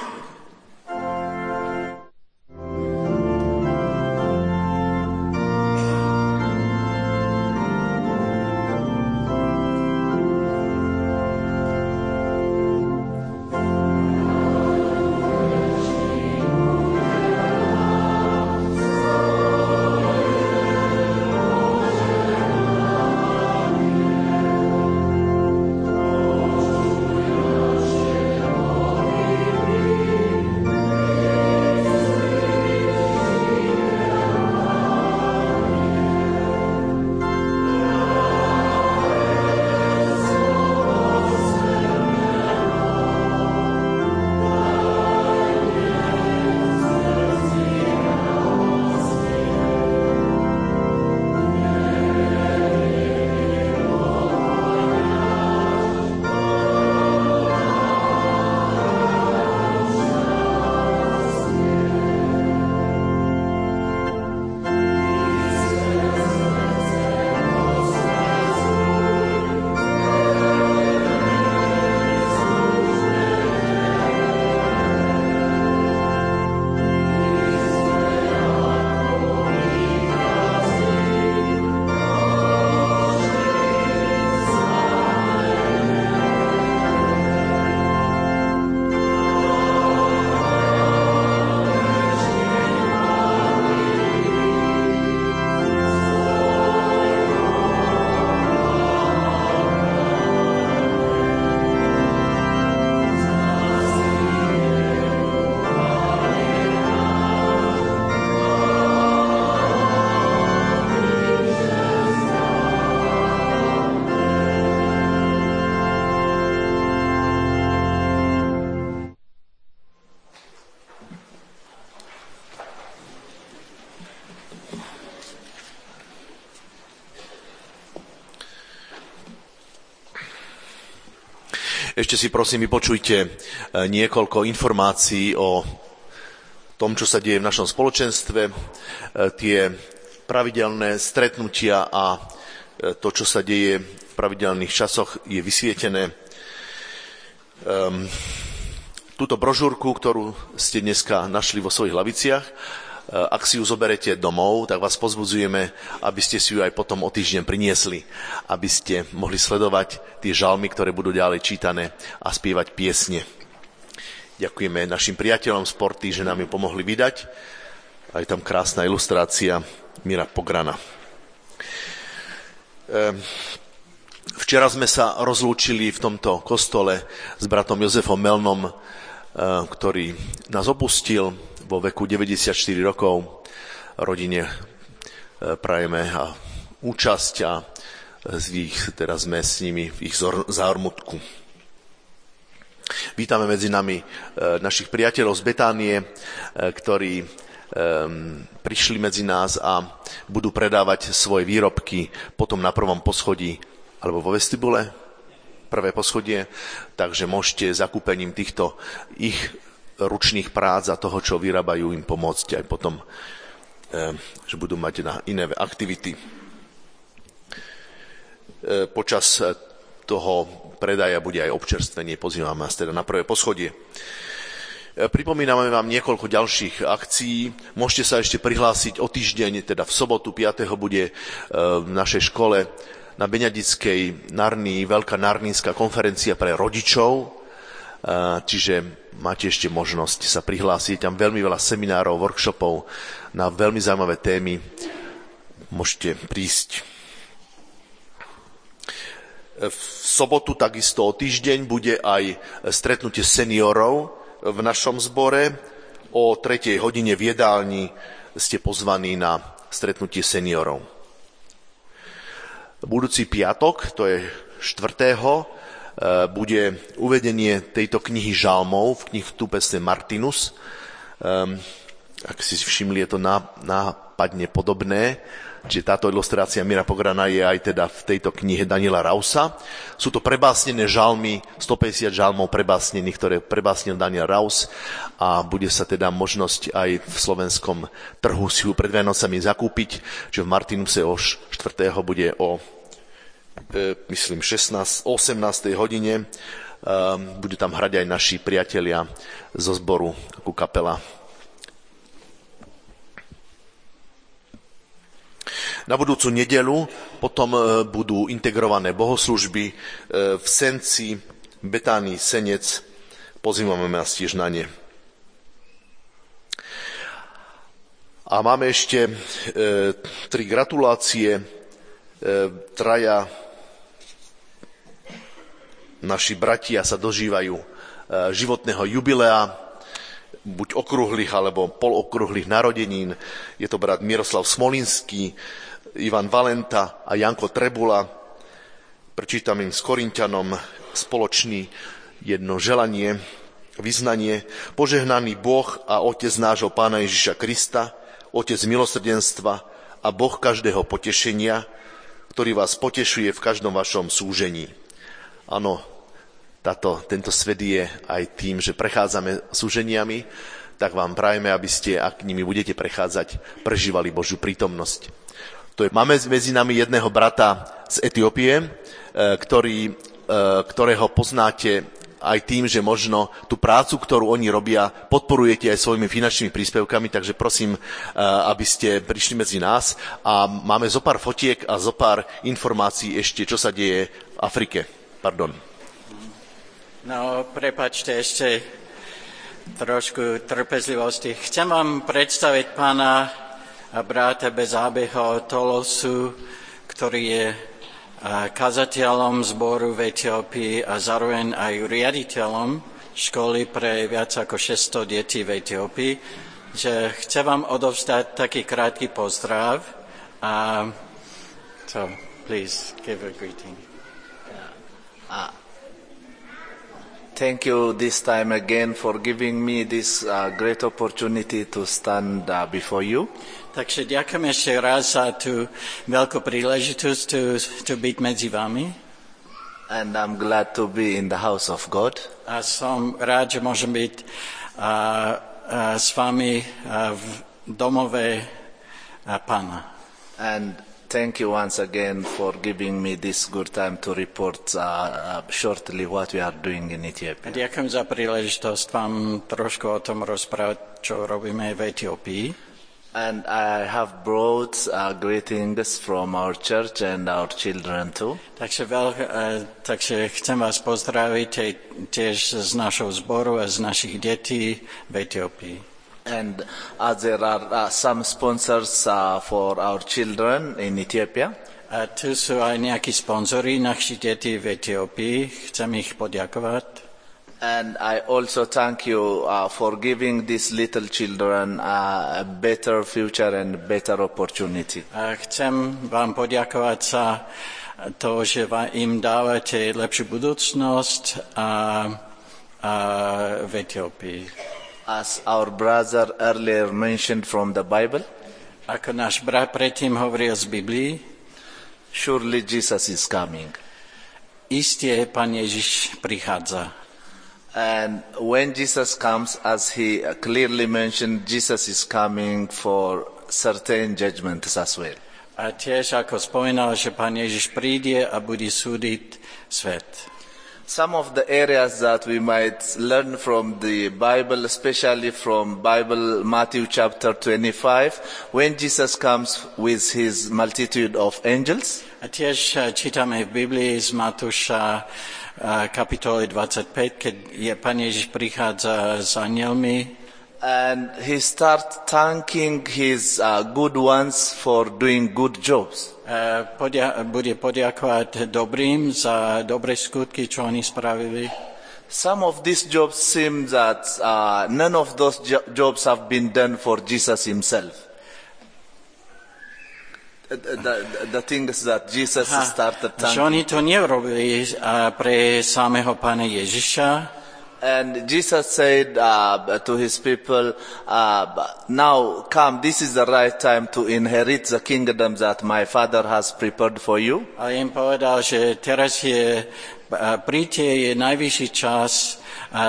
Ešte si prosím vypočujte niekoľko informácií o tom, čo sa deje v našom spoločenstve, tie pravidelné stretnutia a to, čo sa deje v pravidelných časoch, je vysvietené. Túto brožúrku, ktorú ste dneska našli vo svojich laviciach, ak si ju zoberete domov, tak vás pozbudzujeme, aby ste si ju aj potom o týždeň priniesli, aby ste mohli sledovať tie žalmy, ktoré budú ďalej čítané a spievať piesne. Ďakujeme našim priateľom z Porty, že nám ju pomohli vydať. A je tam krásna ilustrácia Mira Pograna. Včera sme sa rozlúčili v tomto kostole s bratom Jozefom Melnom, ktorý nás opustil vo veku 94 rokov. Rodine prajeme a účasť a teraz sme s nimi v ich zármutku. Vítame medzi nami našich priateľov z Betánie, ktorí prišli medzi nás a budú predávať svoje výrobky potom na prvom poschodí alebo vo vestibule, prvé poschodie, takže môžete zakúpením týchto ich ručných prác a toho, čo vyrábajú, im pomôcť aj potom, že budú mať na iné aktivity. Počas toho predaja bude aj občerstvenie, pozývame vás teda na prvé poschodie. Pripomíname vám niekoľko ďalších akcií. Môžete sa ešte prihlásiť o týždeň, teda v sobotu 5. bude v našej škole na Beňadickej Narnii veľká narnínska konferencia pre rodičov, čiže máte ešte možnosť sa prihlásiť. Tam veľmi veľa seminárov, workshopov na veľmi zaujímavé témy. Môžete prísť. V sobotu takisto o týždeň bude aj stretnutie seniorov v našom zbore. O 3:00 hodine v jedálni ste pozvaní na stretnutie seniorov. Budúci piatok, to je 4., bude uvedenie tejto knihy Žalmov v knihtupe Martinus. Ak si všimli, je to nápadne podobné. Čiže táto ilustrácia Mira Pograna je aj teda v tejto knihe Daniela Rausa. Sú to prebásnené žalmy, 150 žalmov prebásnených, ktoré prebásnil Daniel Raus a bude sa teda možnosť aj v slovenskom trhu si ju pred Vianocami zakúpiť. Čiže v Martinuse o 4. bude o, myslím, 18. hodine. Budú tam hrať aj naši priatelia zo zboru ako kapela. Na budúcu nedeľu potom budú integrované bohoslužby v Senci, Betánii, Senec. Pozývame vás tiež na ne. A máme ešte 3 gratulácie. Traja naši bratia sa dožívajú životného jubilea, buď okrúhlych alebo polokrúhlych narodenín. Je to brat Miroslav Smolinský, Ivan Valenta a Janko Trebula. Prečítam im s Korinťanom spoločný jedno želanie, vyznanie. Požehnaný Boh a Otec nášho Pána Ježiša Krista, Otec milosrdenstva a Boh každého potešenia, ktorý vás potešuje v každom vašom súžení. Áno, tento svet je aj tým, že prechádzame súženiami, tak vám prajeme, aby ste, ak nimi budete prechádzať, prežívali Božiu prítomnosť. Máme medzi nami jedného brata z Etiópie, ktorého poznáte aj tým, že možno tú prácu, ktorú oni robia, podporujete aj svojimi finančnými príspevkami, takže prosím, aby ste prišli medzi nás a máme zo pár fotiek a zo pár informácií ešte, čo sa deje v Afrike. Pardon. No, prepáčte, ešte trošku trpezlivosti. Chcem vám predstaviť pána a brata Bezábeho Tolosu, ktorý je kazateľom zboru v Etiópii a zároveň aj riaditeľom školy pre viac ako 600 detí v Etiópii. Že chcem vám odovzdať taký krátky pozdrav. So, please, give a greeting. Thank you this time again for giving me this great opportunity to stand before you. Takže ďakujem ešte raz za tú veľkú príležitosť to byť medzi vami. And I'm glad to be in the house of God. A som rád, že môžem byť s vami v domove Pána. And thank you once again for giving me this good time to report shortly what we are doing in Ethiopia. Ďakujem za príležitosť vám trošku o tom rozprávať, čo robíme v Etiópii. And I have brought greetings from our church and our children too. Takže chcem vás pozdraviť tiež z našho zboru a z našich detí v Etiópii. And there are some sponsors for our children in Ethiopia. A tu sú aj nejakí sponzori našich detí v Etiópii. Chcem ich poďakovať. And I also thank you for giving these little children a better future and better opportunity. A chcem vám poďakovať za to, že im dávate lepšiu budúcnosť v Etiópii. As our brother earlier mentioned from the Bible, ako náš brat predtým hovoril z Biblii, surely Jesus is coming. Isté Pán Ježiš prichádza. And when Jesus comes, as he clearly mentioned, Jesus is coming for certain judgments as well. A tiež ako spomínal, že Pán Ježiš príde a bude súdiť svet. Some of the areas that we might learn from the Bible, especially from Bible Matthew chapter 25, when Jesus comes with his multitude of angels. A tiež čítame v Biblii z Matúša kapitoly 25, keď Pán Ježiš prichádza s anjelmi And he started thanking his good ones for doing good jobs. Bude poďakovať dobrým za dobré skutky, čo oni spravili. Some of these jobs seem that none of those jobs have been done for Jesus himself. The thing is that Jesus started thanking. Že oni to neurobili pre samého Pána Ježiša. And Jesus said to his people, now come, this is the right time to inherit the kingdom that my Father has prepared for you. A im povedal, že teraz príďte, je najvyšší čas,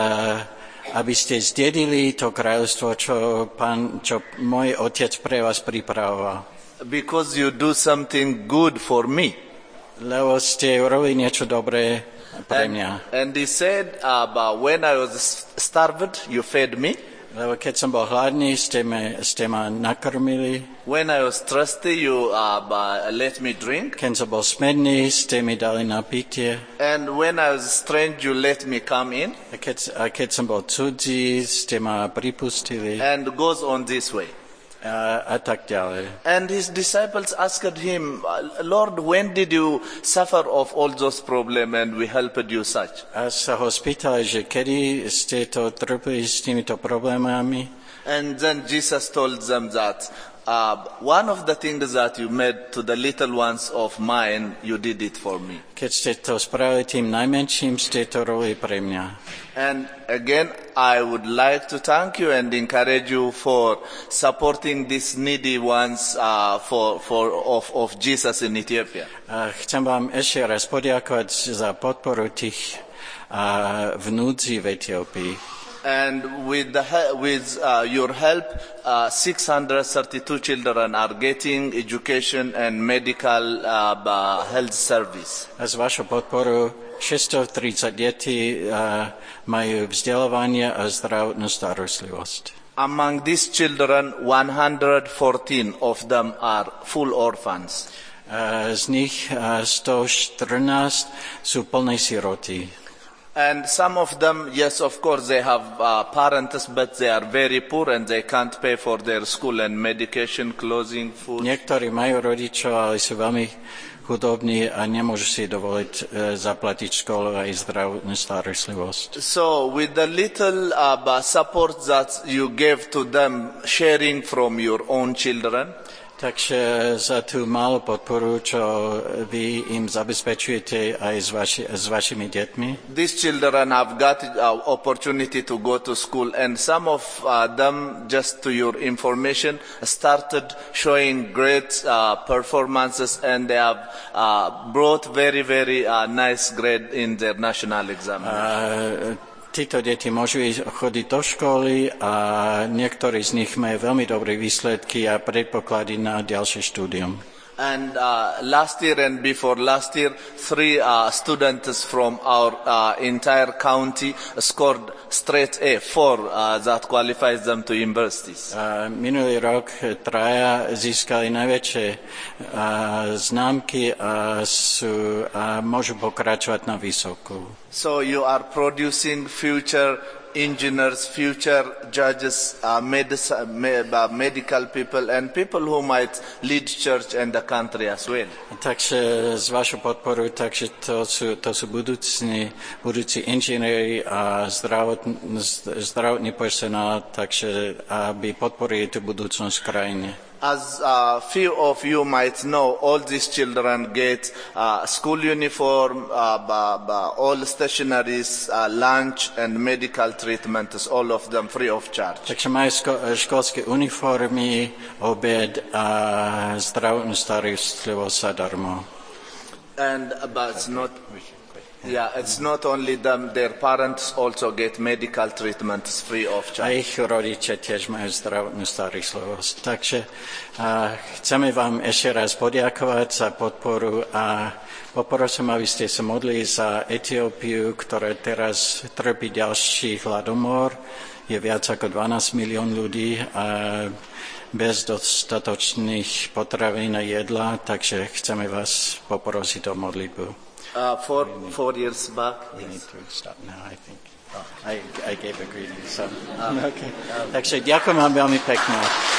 aby ste zdedili to kráľovstvo, čo môj Otec pre vás pripravoval. Because you do something good for me. Lebo ste urobili niečo dobré pre mňa. And he said, when I was starved, you fed me. Lebo keď som bol hladný, ste ma nakrmili. When I was thirsty, you let me drink. Keď som bol smedný, ste mi dali napitie. And when I was strange, you let me come in. A keď som bol cudzí, ste ma pripustili. And goes on this way. A tak ďalej. And his disciples asked him, Lord, when did you suffer of all those problems and we helped you such? A sa ho spýtali, že kedy ste to trpeli s týmito problémami? And then Jesus told them that one of the things that you made to the little ones of mine, you did it for me. Keď ste to spravili tým najmenším, ste to robili pre mňa. And again, I would like to thank you and encourage you for supporting these needy ones of Jesus in Ethiopia. Chcem vám ešte raz poďakovať za podporu tých v núdzi v Etiópii. And with your help, 632 children are getting education and medical health service. A z vašou podporu 630 detí majú vzdelávanie a zdravotnú starostlivosť. Among these children, 114 of them are full orphans. Z nich 114 sú plné siroty. And some of them, yes, of course, they have parents, but they are very poor and they can't pay for their school and medication, clothing, food. Niektorí majú rodičov, ale sú veľmi chudobní a nemôžu si dovoliť zaplatiť školu aj zdravotnú starostlivosť. So, with the little support that you gave to them, sharing from your own children, takže za tú malú podporu, čo vy im zabezpečujete aj s vašimi deťmi. These children have got opportunity to go to school, and some of them, just to your information, started showing great performances, and they have brought very, very nice grade in their national exam. Títo deti môžu chodiť do školy a niektorí z nich majú veľmi dobré výsledky a predpoklady na ďalšie štúdium. And last year and before last year, 3 students from our entire county scored straight A, 4 that qualifies them to universities. Minulý rok 3 získali najväčšie známky a môžu pokračovať na vysokú. So you are producing future engineers, future judges, medical people, and people who might lead church and the country as well. Takže z vašou podporu, takže to sú budúci inžinieri a zdravotný personál, takže aby podporili tú budúcnosť krajine. As few of you might know, all these children get school uniform, all stationaries, lunch and medical treatments, all of them free of charge. Takže majú školské uniformy, obed a zdravotnú starostlivosť zadarmo. And but it's not. Yeah, it's not only them, their parents also get medical treatments free of charge. A ich rodičia tiež majú zdravotnú starostlivosť. Takže chceme vám ešte raz poďakovať za podporu a poprosím, aby ste sa modlili za Etiópiu, ktorá teraz trpí ďalší hladomor. Je viac ako 12 milión ľudí a bez dostatočných potravín a jedla, takže chceme vás poprosiť o modlitbu. 4 years back. We need to stop now, I think. I gave a greeting, so. Okay. Takže ďakujem vám veľmi pekne.